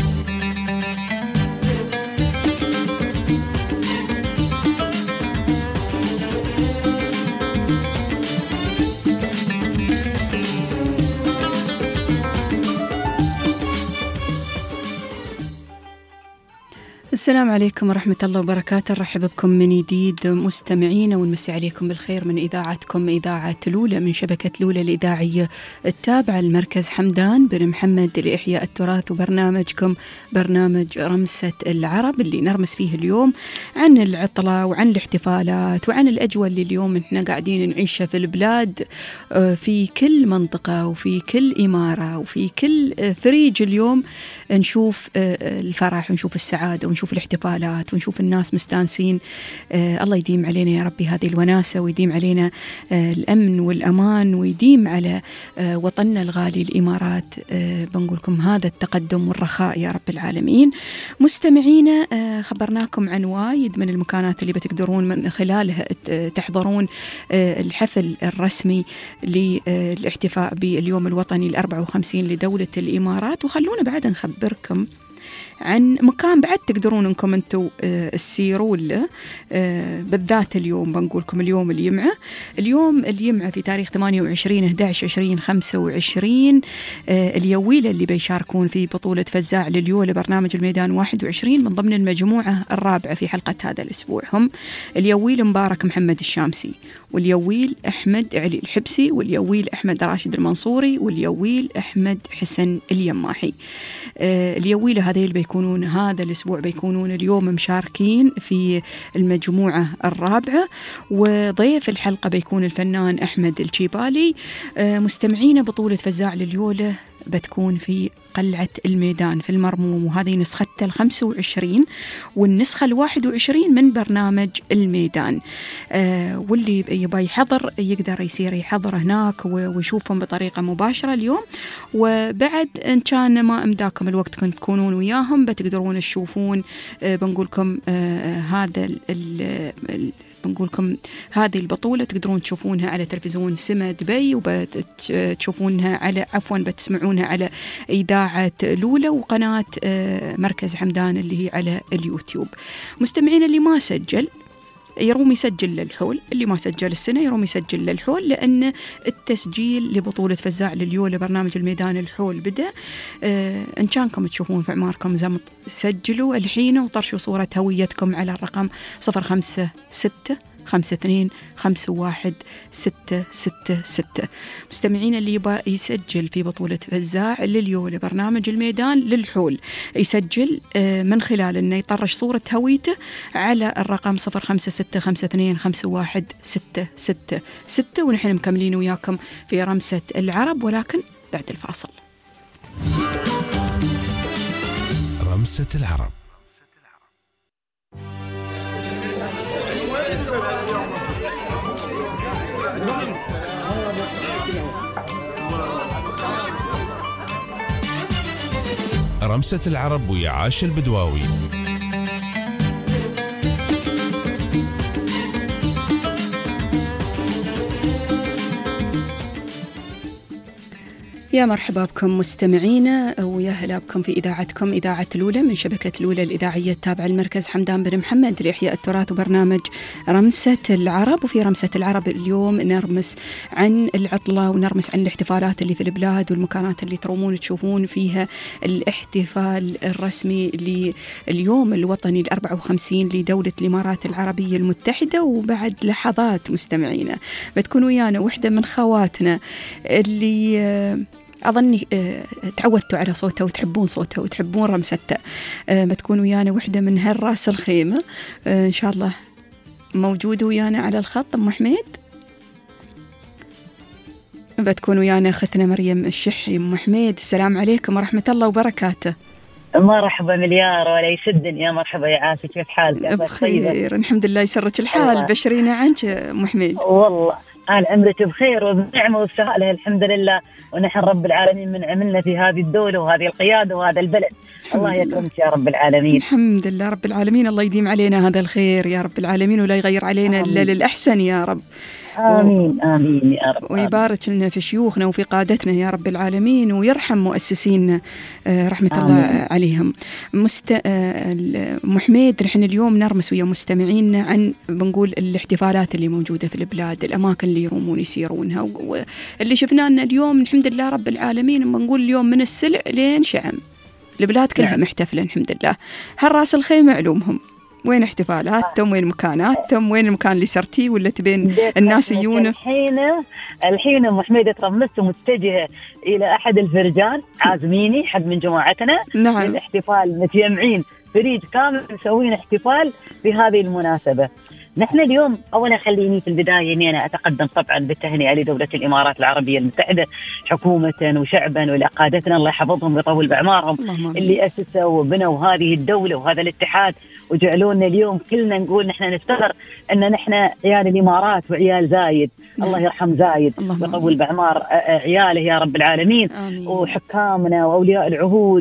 السلام عليكم ورحمة الله وبركاته. نرحب بكم من جديد مستمعينا ونمسي عليكم بالخير من إذاعتكم إذاعة لولة من شبكة لولة الإذاعية التابعة لمركز حمدان بن محمد لإحياء التراث، وبرنامجكم برنامج رمسة العرب اللي نرمس فيه اليوم عن العطلة وعن الاحتفالات وعن الأجواء اللي اليوم احنا قاعدين نعيشها في البلاد، في كل منطقة وفي كل إمارة وفي كل فريج. اليوم نشوف الفرح ونشوف السعادة ونشوف الاحتفالات ونشوف الناس مستانسين. آه الله يديم علينا يا ربي هذه الوناسة، ويديم علينا آه الأمن والأمان، ويديم على آه وطننا الغالي الإمارات. آه بنقولكم هذا التقدم والرخاء يا رب العالمين. مستمعينا آه خبرناكم عن وايد من المكانات اللي بتقدرون من خلالها تحضرون آه الحفل الرسمي للاحتفاء باليوم الوطني الأربعة وخمسين لدولة الإمارات. وخلونا بعد نخبركم عن مكان بعد تقدرون انكم انتم تسيرون له بالذات اليوم. بنقولكم اليوم اليمعة اليوم اليمعة في تاريخ ثمانية وعشرين أحد عشر عشرين خمسة وعشرين اليويلة اللي بيشاركون في بطولة فزاع لليولة برنامج الميدان واحد وعشرين من ضمن المجموعة الرابعة في حلقة هذا الأسبوع. هم اليويل مبارك محمد الشامسي، واليويل أحمد علي الحبسي، واليويل أحمد راشد المنصوري، واليويل أحمد حسن اليماحي. اليويلة هذيل بيكونون هذا الأسبوع بيكونون اليوم مشاركين في المجموعة الرابعة، وضيف الحلقة بيكون الفنان أحمد الشيبالي. مستمعين بطولة فزاع لليولة بتكون في قلعة الميدان في المرموم، وهذه نسختها الخمسة وعشرين والنسخة الواحد وعشرين من برنامج الميدان. آه واللي يبغى يحضر يقدر يصير يحضر هناك ويشوفهم بطريقة مباشرة اليوم. وبعد إن كان ما أمداكم الوقت كنت تكونون وياهم بتقدرون تشوفون آه بنقولكم آه هذا ال ال بنقولكم هذه البطولة تقدرون تشوفونها على تلفزيون سما دبي، وبتشوفونها على عفوا بتسمعونها على إذاعة لولة وقناة مركز حمدان اللي هي على اليوتيوب. مستمعين اللي ما سجل يروم يسجل للحول، اللي ما سجل السنة يروم يسجل للحول، لأن التسجيل لبطولة فزاع لليولة برنامج الميدان الحول بدأ. آه إن كانكم تشوفون في أعماركم زمط سجلوا الحين وطرشوا صورة هويتكم على الرقم صفر خمسة ستة خمسة اثنين خمسة واحد ستة ستة ستة. مستمعين اللي يبغى يسجل في بطولة فزاع لليولة برنامج الميدان للحول يسجل من خلال أنه يطرش صورة هويته على الرقم صفر خمسة ستة خمسة اثنين خمسة واحد ستة ستة ستة. ونحن مكملين وياكم في رمسة العرب، ولكن بعد الفاصل.
رمسة العرب. رمسة العرب ويا عاش البدواوي.
يا مرحبا بكم مستمعينا ويا هلا بكم في إذاعتكم إذاعة لولة من شبكة لولة الإذاعية التابعة لمركز حمدان بن محمد لإحياء التراث وبرنامج رمسة العرب. وفي رمسة العرب اليوم نرمس عن العطلة ونرمس عن الاحتفالات اللي في البلاد والمكانات اللي ترومون تشوفون فيها الاحتفال الرسمي لليوم الوطني الأربعة وخمسين لدولة الإمارات العربية المتحدة. وبعد لحظات مستمعينا بتكون ويانا وحدة من خواتنا اللي أظني تعودتوا على صوتها وتحبون صوتها وتحبون رمستها. بتكون ويانا وحدة من هالراس الخيمة إن شاء الله موجودة ويانا على الخط. أم حميد بتكون ويانا أختنا مريم الشحي. أم حميد السلام عليكم ورحمة الله وبركاته.
مرحبا مليار ولا يسدني. يا مرحبا يا عافية، كيف حالك؟
بخير الحمد لله يسرك الحال. بشرينا عنك أم حميد.
والله أنا عمرك بخير وبنعمة وسهالة الحمد لله، ونحن رب العالمين من عملنا في هذه الدولة وهذه القيادة وهذا البلد. الله يكرمك يا رب العالمين.
الحمد لله رب العالمين. الله يديم علينا هذا الخير يا رب العالمين، ولا يغير علينا إلا للأحسن يا رب.
آمين آمين يا رب.
ويبارك لنا في شيوخنا وفي قادتنا يا رب العالمين، ويرحم مؤسسينا رحمة آمين. الله عليهم. مست... أم حميد نحن اليوم نرمس ويا مستمعينا عن بنقول الاحتفالات اللي موجودة في البلاد، الأماكن اللي يرومون يسيرونها، واللي شفناه اليوم الحمد لله رب العالمين بنقول اليوم من السلع لين شعم البلاد كلها
نعم.
محتفلة الحمد لله. هالراس الخيمة علومهم، وين احتفالاتهم؟ وين مكاناتهم؟ وين المكان اللي سرتيه ولا تبين الناس يجونه؟
الحين الحين ام حميده ترمست ومتجهه الى احد الفرجان عازميني حد من جماعتنا
نعم.
للاحتفال، متجمعين فريق كامل مسوين احتفال بهذه المناسبه. نحن اليوم اولا خليني في البدايه اني انا اتقدم طبعا بالتهنئه لدوله الامارات العربيه المتحده حكومه وشعبا ولقادتنا الله يحفظهم ويطول باعمارهم اللي اسسوا وبنوا هذه الدوله وهذا الاتحاد وجعلونا اليوم كلنا نقول نحن نفتخر ان نحن عيال الامارات وعيال زايد. الله يرحم زايد ويطول باعمار عياله يا رب العالمين.
آمين.
وحكامنا واولياء العهود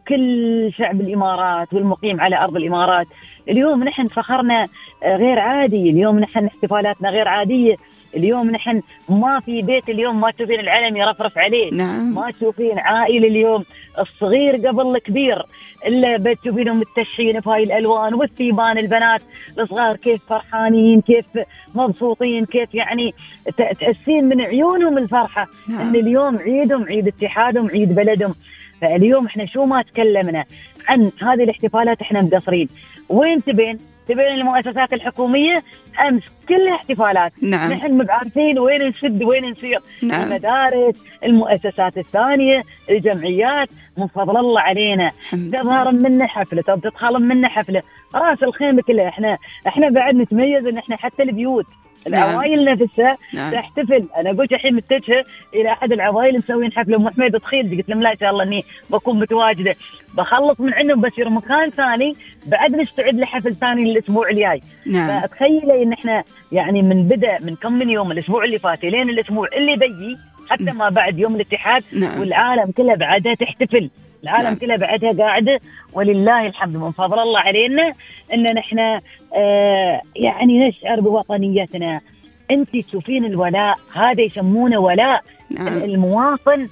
وكل شعب الامارات والمقيم على ارض الامارات. اليوم نحن فخرنا غير عادي، اليوم نحن احتفالاتنا غير عادية، اليوم نحن ما في بيت اليوم ما تشوفين العلم يرفرف عليه.
نعم.
ما تشوفين عائلة اليوم الصغير قبل الكبير إلا بتشوفينهم متشين في هاي الألوان والثيبان. البنات الصغار كيف فرحانين، كيف مبسوطين، كيف يعني تحسين من عيونهم الفرحة.
نعم.
إن اليوم عيدهم، عيد اتحادهم، عيد بلدهم. فاليوم احنا شو ما تكلمنا عن هذه الاحتفالات احنا مقصرين. وين تبين؟ تبين المؤسسات الحكومية أمس كلها احتفالات.
نعم.
نحن مو بعارفين وين نسد وين نسير.
نعم.
المدارس، المؤسسات الثانية، الجمعيات، من فضل الله علينا تظهر منا حفلة أو تتخلم منا حفلة. راس الخيمة كلها احنا احنا بعد نتميز ان احنا حتى البيوت العوائل نفسها
نعم.
تحتفل. انا قلت الحين متجهه الى احد العوائل مسوين حفله ام حميد تخيل، قلت لهم لا ان شاء الله اني بكون متواجده، بخلص من عندهم بصير مكان ثاني بعد نستعد لحفل ثاني الاسبوع الجاي.
نعم.
فتخيلي ان احنا يعني من بدا من كم من يوم الاسبوع اللي فات لين الاسبوع اللي بيجي حتى ما بعد يوم الاتحاد.
نعم.
والعالم كله بعدها تحتفل، العالم
نعم.
كله بعدها قاعده ولله الحمد من فضل الله علينا ان نحن آه يعني نشعر بوطنيتنا. انت تشوفين الولاء هذا يسمونه ولاء.
نعم.
المواطن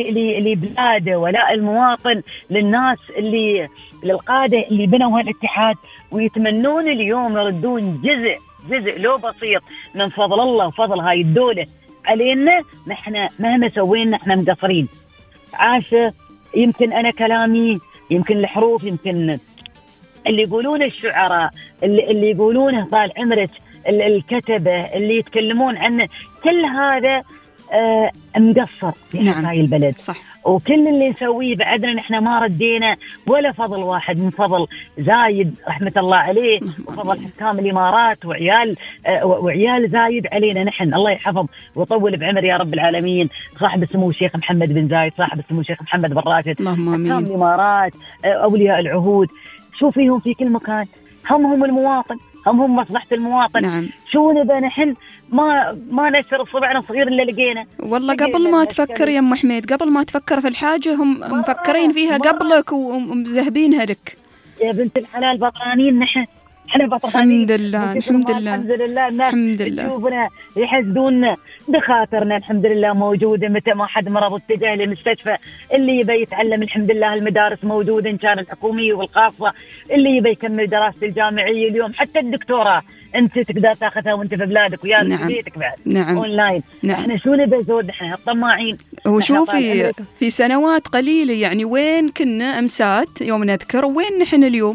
لبلاده، ولاء المواطن للناس اللي للقاده اللي بنوا هالاتحاد ويتمنون اليوم يردون جزء جزء لو بسيط من فضل الله وفضل هاي الدوله علينا. نحن مهما سوينا احنا مقصرين. عاشة يمكن انا كلامي يمكن الحروف يمكن اللي يقولون الشعراء اللي, اللي يقولونه طال عمرك الكتبة اللي يتكلمون عنه كل هذا آه مقصر في
نعم.
هاي البلد.
صح.
وكل اللي نسويه بعدنا نحن ما ردينا ولا فضل واحد من فضل زايد رحمة الله عليه وفضل حكام الإمارات وعيال آه وعيال زايد علينا نحن. الله يحفظ ويطول بعمر يا رب العالمين صاحب السمو الشيخ محمد بن زايد، صاحب السمو الشيخ محمد بن راشد، حكام الإمارات آه أولياء العهود. شو فيهم في كل مكان همهم المواطن، همهم مصلحة المواطن.
نعم.
شو نبى نحن ما ما نشر صبعنا صغير اللي لقينا.
والله قبل ما تفكر يا ام حميد، قبل ما تفكر في الحاجة هم مفكرين فيها قبلك ومذهبينها لك.
يا بنت الحلال بطرانين نحن، احنا بطرانين.
الحمد لله الحمد لله
الحمد لله. الناس
الحمد لله
تشوفنا يحسدوننا. دخاترنا الحمد لله موجودة، متى ما حد مرض اتجاه للمستشفى. اللي يبي يتعلم الحمد لله المدارس موجودة إن كان الحكومية والخاصة، اللي يبي يكمل دراسته الجامعية اليوم حتى الدكتوراه أنت تقدر تاخذها وأنت في بلادك ويا
نعم.
في بيتك بعد.
نعم.
أونلاين.
نعم.
احنا شو نبي زود احنا الطماعين.
وشوفي في سنوات قليلة يعني وين كنا أمسات يوم نذكر وين نحن اليوم؟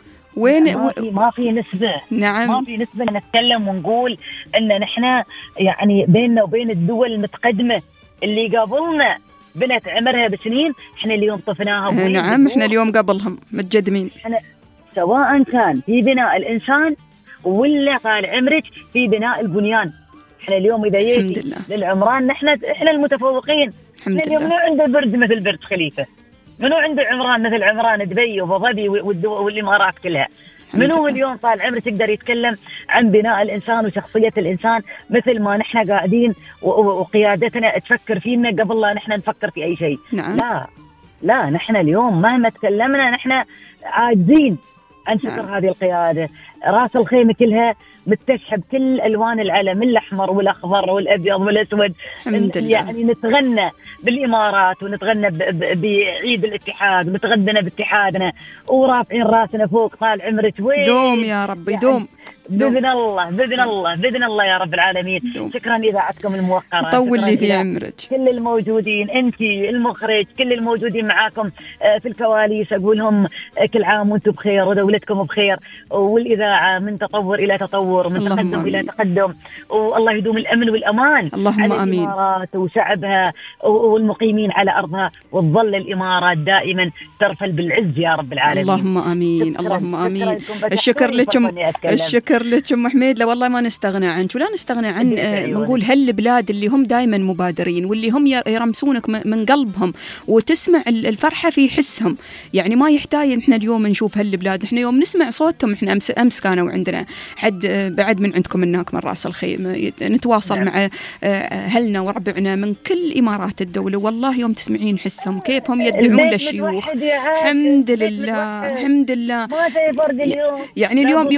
وين
ما في ما في نسبة.
نعم.
ما في نسبة نتكلم ونقول ان نحن يعني بيننا وبين الدول المتقدمة اللي قبلنا بنت عمرها بسنين احنا اليوم طفناها.
نعم احنا اليوم قبلهم متقدمين.
احنا سواء كان في بناء الانسان ولا طال عمرك في بناء البنيان. احنا اليوم اذا يجي للعمران نحن احنا المتفوقين. احنا اليوم منو عنده برج مثل برج خليفة، منو عنده عمران مثل عمران دبي وابو ظبي والامارات كلها. منو اليوم طال عمرك يقدر يتكلم عن بناء الانسان وشخصيه الانسان مثل ما نحن قاعدين وقيادتنا تفكر فينا قبل لا نحن نفكر في اي شيء.
نعم.
لا لا نحن اليوم مهما تكلمنا نحن عاجزين ان نشكر. نعم. هذه القياده راس الخيمه كلها متشحة بكل ألوان العلم، الأحمر والأخضر والأبيض والأسود. يعني نتغنى بالإمارات ونتغنى بعيد الاتحاد ونتغنى باتحادنا ورافعين راسنا فوق. طال عمرك وين
دوم يا ربي دوم.
بإذن الله بإذن الله بإذن الله يا رب العالمين. دوم. شكرا إذاعتكم الموقرة،
طول لي في عمرك.
كل الموجودين، أنت المخرج، كل الموجودين معاكم في الكواليس، أقول لهم كل عام وأنتم بخير ودولتكم بخير، والإذاعة من تطور إلى تطور، من تقدم أمين. إلى تقدم، والله يدوم الأمن والأمان
اللهم
على
آمين.
الإمارات وشعبها والمقيمين على أرضها، وتظل الإمارات دائما ترفل بالعز يا رب العالمين.
اللهم آمين. اللهم آمين. الشكر لكم، الشكر لك أم حميد. لا والله ما نستغنى عنك ولا نستغنى عن بنقول هالبلاد اللي هم دائما مبادرين واللي هم يرمسونك من قلبهم وتسمع الفرحة في حسهم. يعني ما يحتاج إحنا اليوم نشوف هالبلاد، إحنا يوم نسمع صوتهم. إحنا أمس أمس كانوا عندنا حد بعد من عندكم هناك من راس الخيمة، نتواصل نعم. مع أهلنا وربعنا من كل إمارات الدولة. والله يوم تسمعين حسهم كيفهم يدعون للشيوخ. الحمد لله الحمد لله.
ما في فرق اليوم.
يعني اليوم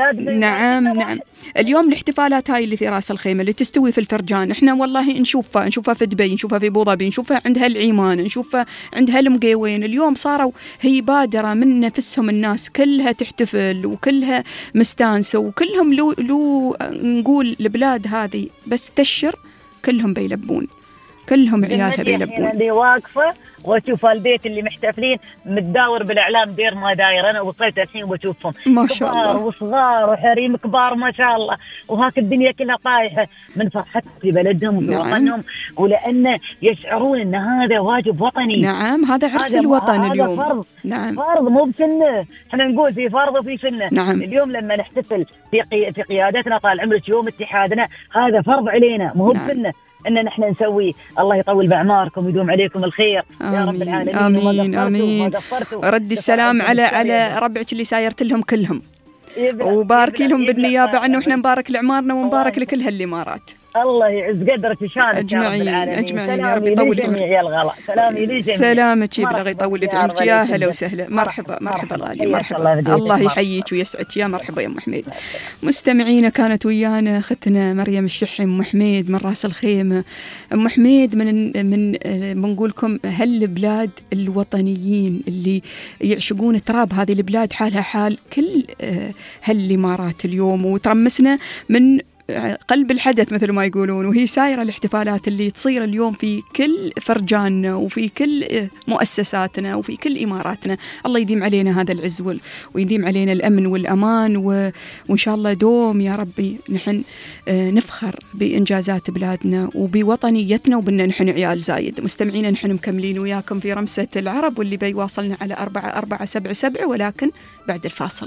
نعم نعم اليوم الاحتفالات هاي اللي في راس الخيمة اللي تستوي في الفرجان، احنا والله نشوفها نشوفها في دبي، نشوفها في ابو ظبي، نشوفها عند هالعيمان، نشوفها عند هالمقيوين. اليوم صاروا هي بادرة من نفسهم، الناس كلها تحتفل وكلها مستانسة وكلهم لو, لو نقول البلاد هذه بس تشر كلهم بيلبون، كلهم عيالها بيلبون.
اللي واقفة واشوف البيت اللي محتفلين متداور بالاعلام دير ما داير. انا وصلت الحين واشوفهم
ما شاء الله،
كبار وصغار وحريم كبار ما شاء الله، وهاك الدنيا كلها طايحه من فرحتهم في بلدهم وفي
نعم.
وطنهم، ولان يشعرون ان هذا واجب وطني.
نعم هذا عرس الوطن اليوم.
فرض.
نعم
فرض مو بسنه، احنا نقول في فرض وفي سنه.
نعم.
اليوم لما نحتفل في قي... في قيادتنا طال عمرك يوم اتحادنا، هذا فرض علينا مو
نعم.
بسنه ان نحن نسوي. الله يطول باعماركم ويدوم عليكم الخير
آمين.
يا رب العالمين.
امين امين. رد السلام على على ربعك اللي سايرت لهم كلهم، وباركي لهم بالنيابه عنه، واحنا نبارك لعمارنا ونبارك لكل هالامارات.
الله يعز قدرك وشانك
اجمعين
يا رب
اجمعين يا رب يطول في عمرك.
يا الغلا سلامي لي جميع.
سلامتك يبلغ يطول في عمرك. يا هلا وسهلا. مرحبا مرحبا غالي مرحبا. الله يحييك ويسعدك. يا مرحبا يا ام حميد. مستمعينا كانت ويانا اختنا مريم الشحي ام حميد من راس الخيمه. ام حميد من من بنقولكم هالبلاد الوطنيين اللي يعشقون تراب هذه البلاد، حالها حال كل هالامارات اليوم، وترمسنا من قلب الحدث مثل ما يقولون، وهي سايرة الاحتفالات اللي تصير اليوم في كل فرجاننا وفي كل مؤسساتنا وفي كل إماراتنا. الله يديم علينا هذا العز ويديم علينا الأمن والأمان، وإن شاء الله دوم يا ربي نحن نفخر بإنجازات بلادنا وبوطنيتنا وبنا نحن عيال زايد. مستمعين نحن مكملين وياكم في رمسة العرب، واللي بيواصلنا على أربعة أربعة سبعة سبعة، ولكن بعد الفاصل.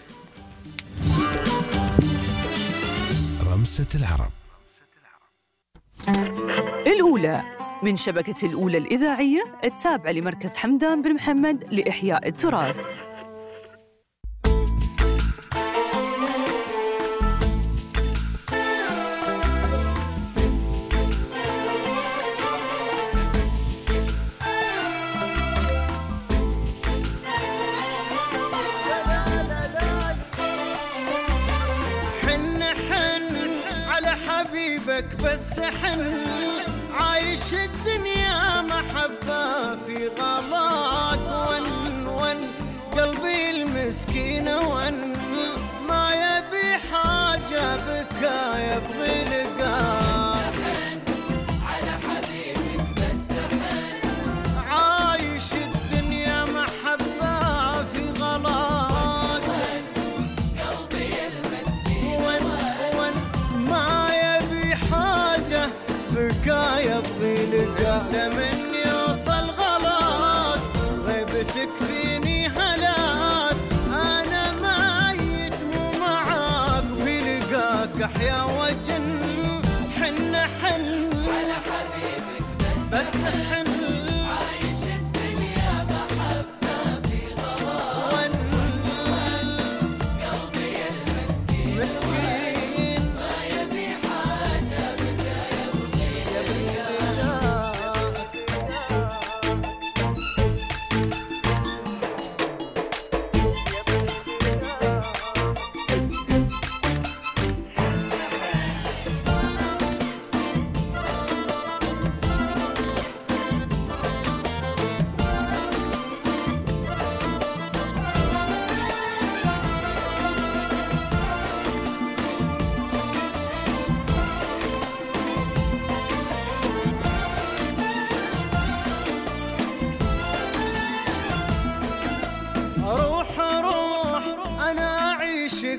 رمسة العرب
الأولى من شبكة الأولى الإذاعية التابعة لمركز حمدان بن محمد لإحياء التراث.
بس حن عايش الدنيا محبة في غلاك، ون ون قلبي المسكين ون ما يبي حاجة بكا يبغي لقاك. على حبيبك بس حن عايش الدنيا محبة في غلاك، قلبي المسكين ون ون ما بكا يبغي لقاء من يوصل غلاك.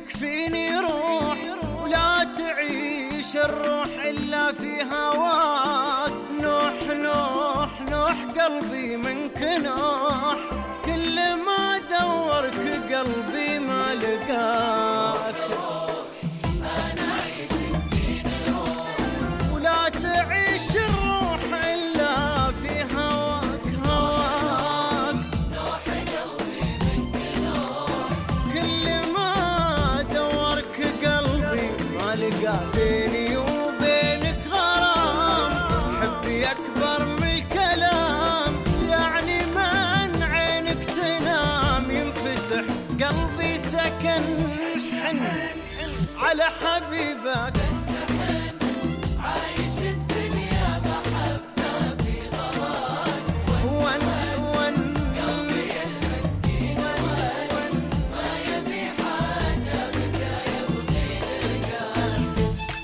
تكفيني روح ولا تعيش الروح إلا في هواك. نوح نوح نوح قلبي منك نوح، كل ما دورك قلبي ما لقاك. أنا أعيش فيني روح ولا تعيش الروح إلا في هواك هواك. نوح قلبي منك نوح، كل ما دورك قلبي ما لقاك. بيني وبينك غرام، حبي أكبر من الكلام، يعني من عينك تنام ينفتح قلبي سكن حن على حبيبك. عايش الدنيا محبة في غلاك، ون ون قلبي المسكين ون ما يبي حاجة بك يبغي رقاك.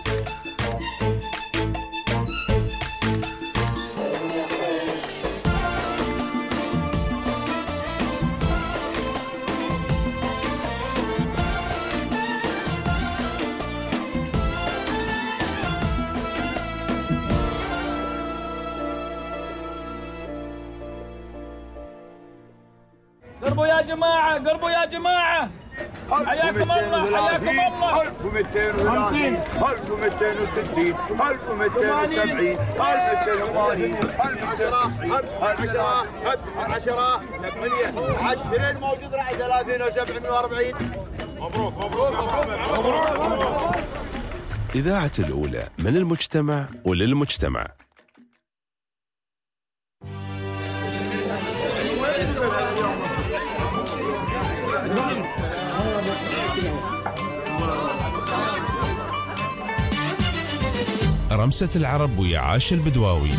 قربوا يا جماعة، قربوا يا جماعة، حياكم الله حياكم الله.
ألف ومئتين وثلاثين، ألف ومئتين وستين، ألف ومئتين وسبعين، ألف ومئتين وثمانين، ألف عشرة عشرة ثمانية عشرين موجود راعي ثلاثين وسبعين وأربعين. مبروك مبروك مبروك.
إذاعة الأولى من المجتمع وللمجتمع. رمسة العرب ويا عاش البدواوي.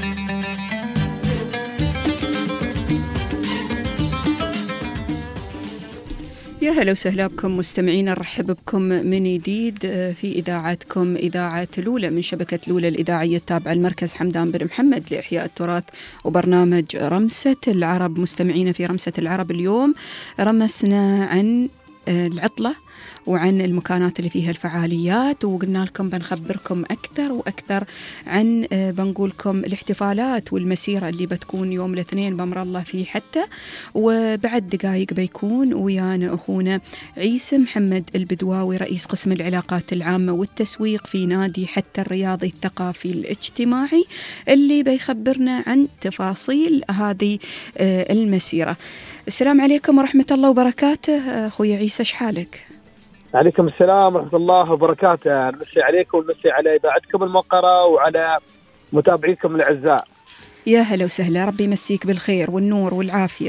يا هلا وسهلا بكم مستمعين، نرحب بكم من جديد في إذاعتكم إذاعة الأولى من شبكة الأولى الإذاعية التابعة المركز حمدان بن محمد لإحياء التراث وبرنامج رمسة العرب. مستمعين في رمسة العرب اليوم رمسنا عن العطلة وعن المكانات اللي فيها الفعاليات، وقلنا لكم بنخبركم أكثر وأكثر عن بنقولكم الاحتفالات والمسيرة اللي بتكون يوم الاثنين بأمر الله في حتى. وبعد دقائق بيكون ويانا أخونا عيسى محمد البدواوي رئيس قسم العلاقات العامة والتسويق في نادي حتى الرياضي الثقافي الاجتماعي اللي بيخبرنا عن تفاصيل هذه المسيرة. السلام عليكم ورحمة الله وبركاته أخوي عيسى، شحالك؟
عليكم السلام ورحمة الله وبركاته. نمسي عليكم ونمسي على إذاعتكم الموقرة وعلى متابعيكم الأعزاء.
يا هلا وسهلا، ربي يمسيك بالخير والنور والعافية.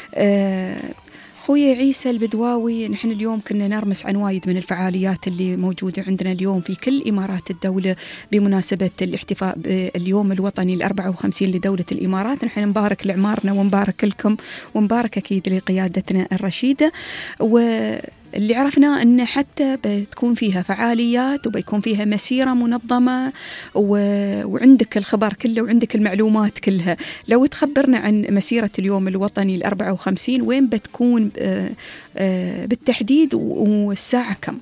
أخوي عيسى البدواوي، نحن اليوم كنا نرمس عن وايد من الفعاليات اللي موجودة عندنا اليوم في كل إمارات الدولة بمناسبة الاحتفاء باليوم الوطني الأربعة وخمسين لدولة الإمارات. نحن نبارك لعمارنا ونبارك لكم ونبارك أكيد لقيادتنا الرشيدة. واللي عرفنا أن حتى بتكون فيها فعاليات وبيكون فيها مسيرة منظمة و... وعندك الخبر كله وعندك المعلومات كلها. لو تخبرنا عن مسيرة اليوم الوطني الأربعة وخمسين، وين بتكون بالتحديد والساعة كم؟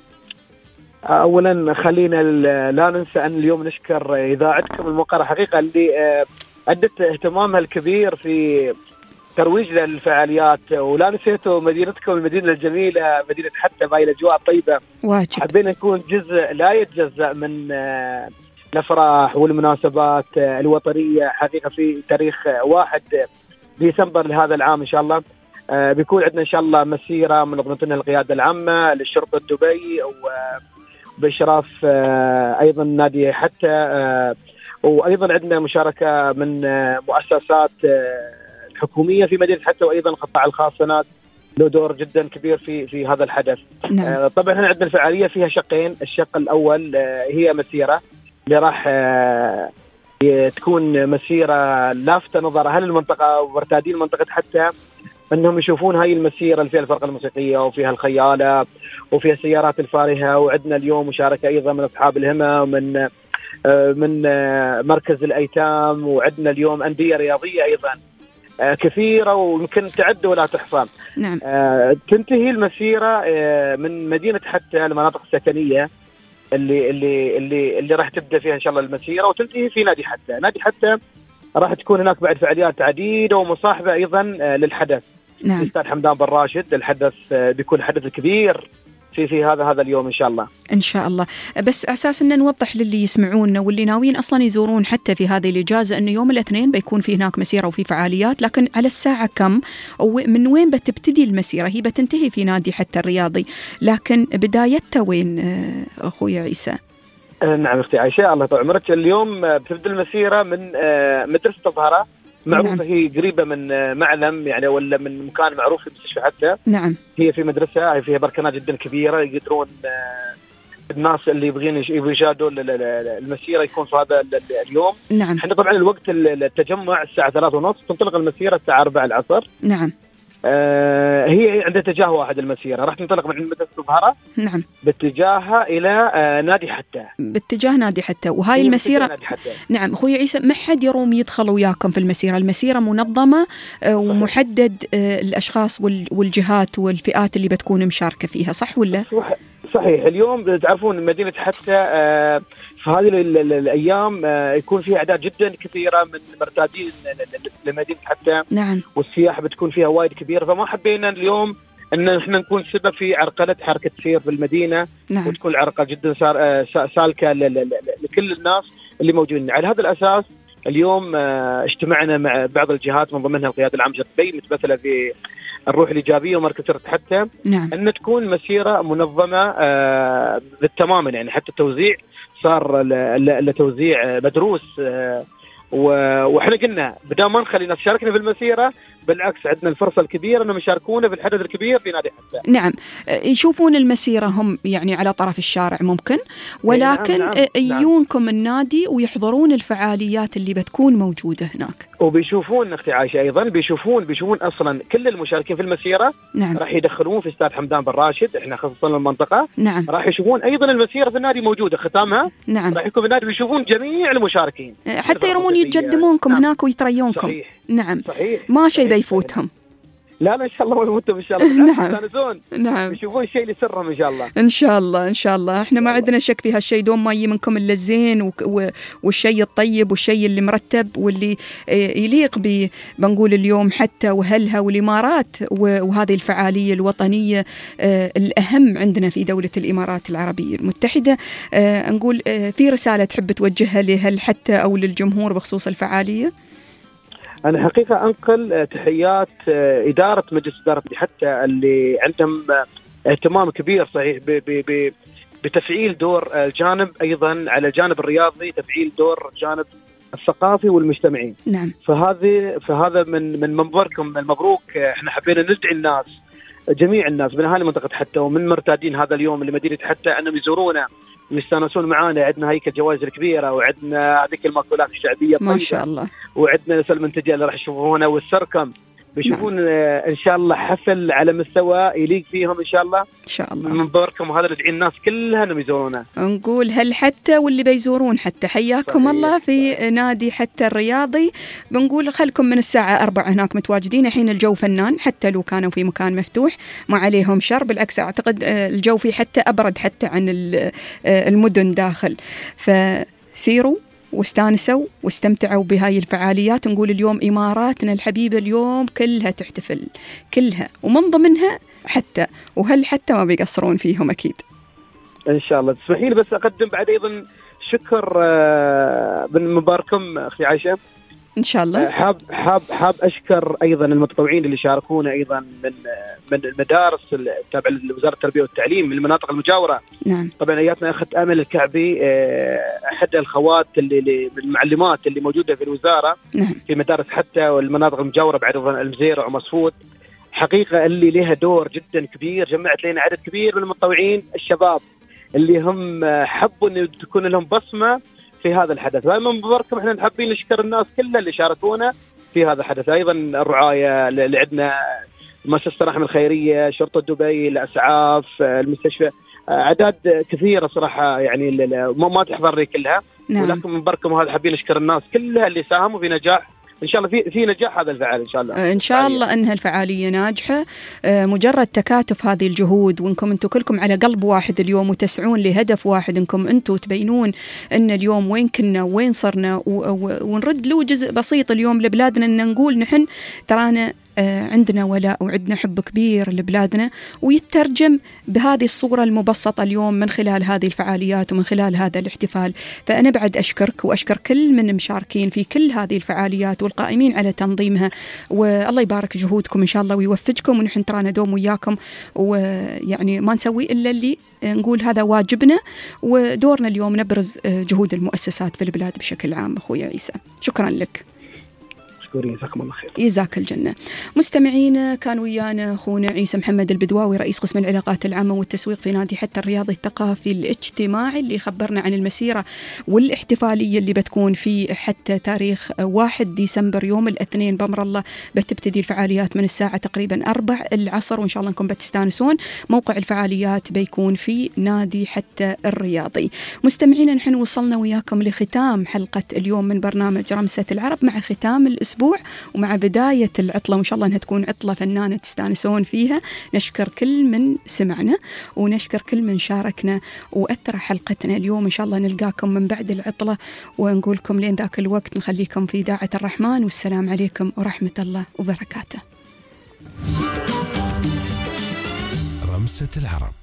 أولا خلينا لا ننسى أن اليوم نشكر إذاعتكم الموقرة حقيقة اللي أدت اهتمامها الكبير في ترويج للفعاليات، ولا نسيتوا مدينتكم المدينة الجميلة مدينة حتى باي الأجواء الطيبة.
واجب
حبينا نكون جزء لا يتجزأ من الأفراح والمناسبات الوطنية حقيقة في تاريخ واحد ديسمبر لهذا العام. إن شاء الله بيكون عندنا إن شاء الله مسيرة منظمتنا القيادة العامة للشرطة دبي وبإشراف أيضا نادي حتى، وأيضا عندنا مشاركة من مؤسسات حكومية في مدينة حتى، وأيضا القطاع الخاص له دور جدا كبير في في هذا الحدث.
نعم.
آه طبعا احنا عندنا الفعالية فيها شقين. الشق الأول آه هي مسيرة اللي راح آه تكون مسيرة لافتة نظر أهل المنطقة ومرتادين منطقة حتى أنهم يشوفون هاي المسيرة اللي فيها الفرقة الموسيقية وفيها الخيالة وفيها السيارات الفارهة. وعندنا اليوم مشاركة أيضا من أصحاب الهمة ومن آه من آه مركز الأيتام، وعندنا اليوم أندية رياضية أيضا آه كثيرة ويمكن تعد ولا تحصى.
نعم.
آه تنتهي المسيرة آه من مدينة حتى المناطق السكنية اللي اللي اللي اللي راح تبدأ فيها إن شاء الله المسيرة، وتنتهي في نادي حتى. نادي حتى راح تكون هناك بعد فعاليات عديدة ومصاحبة أيضا آه للحدث.
نعم.
الأستاذ حمدان بن راشد. الحدث آه بيكون حدث كبير في في هذا هذا اليوم إن شاء الله.
إن شاء الله. بس أساس أن نوضح للي يسمعونا واللي ناويين أصلا يزورون حتى في هذه الإجازة أنه يوم الاثنين بيكون في هناك مسيرة وفي فعاليات، لكن على الساعة كم أو من وين بتبتدي المسيرة؟ هي بتنتهي في نادي حتى الرياضي، لكن بدايتها وين أخوي عيسى؟
نعم أختي عائشة الله يطول عمرك. اليوم بتبدأ المسيرة من مدرسة الظهرة، معروفة. نعم. هي قريبة من معلم يعني ولا من مكان معروف في المستشفى حتى.
نعم.
هي في مدرسة، هي فيها بركنات جدا كبيرة، يقدرون الناس اللي يبغين يشاهدوا المسيرة يكون في هذا اليوم.
نعم.
احنا طبعا الوقت التجمع الساعة ثلاثة ونص، تنطلق المسيرة الساعة أربعة العصر.
نعم.
آه هي عندها اتجاه واحد المسيرة، راح تنطلق من مدرسة الظهرة.
نعم.
باتجاهها إلى آه نادي حتى.
باتجاه نادي حتى. وهاي المسيرة نعم أخوي عيسى ما حد يروم يدخل وياكم في المسيرة، المسيرة منظمة آه ومحدد آه الأشخاص والجهات والفئات اللي بتكون مشاركة فيها، صح ولا؟
صحيح. اليوم تعرفون مدينة حتى آه في هذه الأيام آه يكون فيها أعداد جدا كثيرة من مرتادين لمدينة حتى.
نعم.
والسياحة بتكون فيها وايد كبيرة، فما حبينا اليوم أن احنا نكون سبب في عرقلة حركة سير في المدينة.
نعم.
وتكون العرقلة جدا سار سالكة لكل الناس اللي موجودين. على هذا الأساس اليوم آه اجتمعنا مع بعض الجهات من ضمنها القيادة العامة دبي متمثلة في الروح الإيجابية ومركز حتى.
نعم.
أن تكون مسيرة منظمة آه بالتماما، يعني حتى التوزيع صار لتوزيع مدروس آه وإحنا قلنا بدل ما نخلي ناس شاركنا في المسيرة، بالعكس عندنا الفرصة الكبيرة أنهم يشاركونا في الحدث الكبير في نادي حتى.
نعم. يشوفون المسيرة هم يعني على طرف الشارع ممكن، ولكن
نعم. نعم.
يجونكم النادي ويحضرون الفعاليات اللي بتكون موجودة هناك.
وبيشوفون أختي عائشة أيضا بيشوفون بيشوفون أصلا كل المشاركين في المسيرة.
نعم.
راح يدخلون في استاد حمدان بن راشد، إحنا خصصنا المنطقة.
نعم.
راح يشوفون أيضا المسيرة في النادي موجودة ختامها.
نعم.
راح يكون في النادي بيشوفون جميع المشاركين
حتى يرمون يتقدمونكم. نعم. هناك ويتريونكم.
صحيح.
نعم.
صحيح.
ما شيء بيفوتهم.
لا لا إن شاء الله ما يفوتهم إن شاء الله.
نعم. نعم.
يشوفون شيء لسرهم إن شاء الله.
إن شاء الله إن شاء الله. إحنا ما عندنا شك في هالشيء، دوم ما يجي منكم إلا الزين و... و... والشيء الطيب والشيء اللي مرتب واللي يليق ب بنقول اليوم حتى وهلها والإمارات و... وهذه الفعالية الوطنية آه الأهم عندنا في دولة الإمارات العربية المتحدة. آه نقول آه في رسالة تحب توجهها لهل حتى أو للجمهور بخصوص الفعالية؟
أنا حقيقة أنقل تحيات إدارة مجلس إدارة حتى اللي عندهم اهتمام كبير صحيح ب ب ب بتفعيل دور الجانب أيضا على الجانب الرياضي، تفعيل دور الجانب الثقافي والمجتمعين.
نعم.
فهذه فهذا من من منبركم المبروك. احنا حبينا ندعي الناس جميع الناس من أهالي منطقة حتى ومن مرتادين هذا اليوم لمدينة حتى أنهم يزورونا ويستانسون معانا. عندنا هيكل جوائز كبيرة، وعندنا هذيك المأكولات الشعبية
ما شاء الله،
وعندنا نسل المنتجات اللي راح يشوفونها والسركم بيشوفون. نعم. إن شاء الله حفل على مستوى يليق فيهم إن شاء الله.
إن شاء الله.
من منبركم وهذا ندعي الناس كلها انهم يزورونا.
نقول هل حتى واللي بيزورون حتى حياكم صحيح. الله في صحيح. نادي حتى الرياضي. بنقول خلكم من الساعة أربعة هناك متواجدين. الحين الجو فنان، حتى لو كانوا في مكان مفتوح ما عليهم شر، بالعكس أعتقد الجو في حتى أبرد حتى عن المدن داخل. فسيروا واستانسوا واستمتعوا بهاي الفعاليات. نقول اليوم إماراتنا الحبيبة اليوم كلها تحتفل، كلها، ومن ضمنها حتى، وهل حتى ما بيقصرون فيهم أكيد
إن شاء الله. تسمحي لي بس أقدم بعد أيضا شكر من مباركم أختي عائشة
إن شاء الله.
حاب حاب حاب أشكر أيضا المتطوعين اللي شاركونا أيضا من من المدارس التابعة لوزارة التربية والتعليم من المناطق المجاورة.
نعم.
طبعا أياتنا أخت آمل الكعبي أحد الخوات اللي المعلمات اللي موجودة في الوزارة.
نعم.
في مدارس حتى والمناطق المجاورة بعد المزيرة ومصفوت، حقيقة اللي لها دور جدا كبير. جمعت لنا عدد كبير من المتطوعين الشباب اللي هم حبوا أن تكون لهم بصمة في هذا الحدث. فمن مباركم احنا حابين نشكر الناس كلها اللي شاركونا في هذا الحدث. ايضا الرعايه اللي عندنا، مؤسسه الرحم الخيريه، شرطه دبي، الاسعاف، المستشفى، اعداد كثيره صراحه يعني ما ما تحضر لي كلها.
نعم.
ولكن من مباركم هذا حابين نشكر الناس كلها اللي ساهموا في نجاح ان شاء الله في في نجاح هذا الفعاليه ان شاء الله.
ان شاء الله انها الفعاليه ناجحه، مجرد تكاتف هذه الجهود، وانكم انتم كلكم على قلب واحد اليوم وتسعون لهدف واحد، انكم انتم تبينون ان اليوم وين كنا وين صرنا، ونرد له جزء بسيط اليوم لبلادنا، ان نقول نحن ترانا عندنا ولاء وعندنا حب كبير لبلادنا، ويترجم بهذه الصورة المبسطة اليوم من خلال هذه الفعاليات ومن خلال هذا الاحتفال. فأنا بعد أشكرك وأشكر كل من مشاركين في كل هذه الفعاليات والقائمين على تنظيمها، والله يبارك جهودكم إن شاء الله ويوفقكم، ونحن ترانا دوم وياكم، ويعني ما نسوي إلا اللي نقول هذا واجبنا ودورنا اليوم نبرز جهود المؤسسات في البلاد بشكل عام. أخوي عيسى شكرا لك.
جزاكم الله خير.
جزاك الجنة. مستمعين، كان ويانا أخونا عيسى محمد البدواوي رئيس قسم العلاقات العامة والتسويق في نادي حتى الرياضي الثقافي الاجتماعي، اللي خبرنا عن المسيرة والاحتفالية اللي بتكون في حتى تاريخ واحد ديسمبر يوم الاثنين بأمر الله. بتبتدي الفعاليات من الساعة تقريبا أربع العصر، وإن شاء الله أنكم بتستانسون. موقع الفعاليات بيكون في نادي حتى الرياضي. مستمعين، نحن وصلنا وياكم لختام حلقة اليوم من برنامج رمسة العرب، مع ختام الأسبوع ومع بداية العطلة، وإن شاء الله أنها تكون عطلة فنانة تستانسون فيها. نشكر كل من سمعنا ونشكر كل من شاركنا وأثر حلقتنا اليوم. إن شاء الله نلقاكم من بعد العطلة، ونقولكم لين ذاك الوقت نخليكم في داعة الرحمن، والسلام عليكم ورحمة الله وبركاته.
رمسة العرب.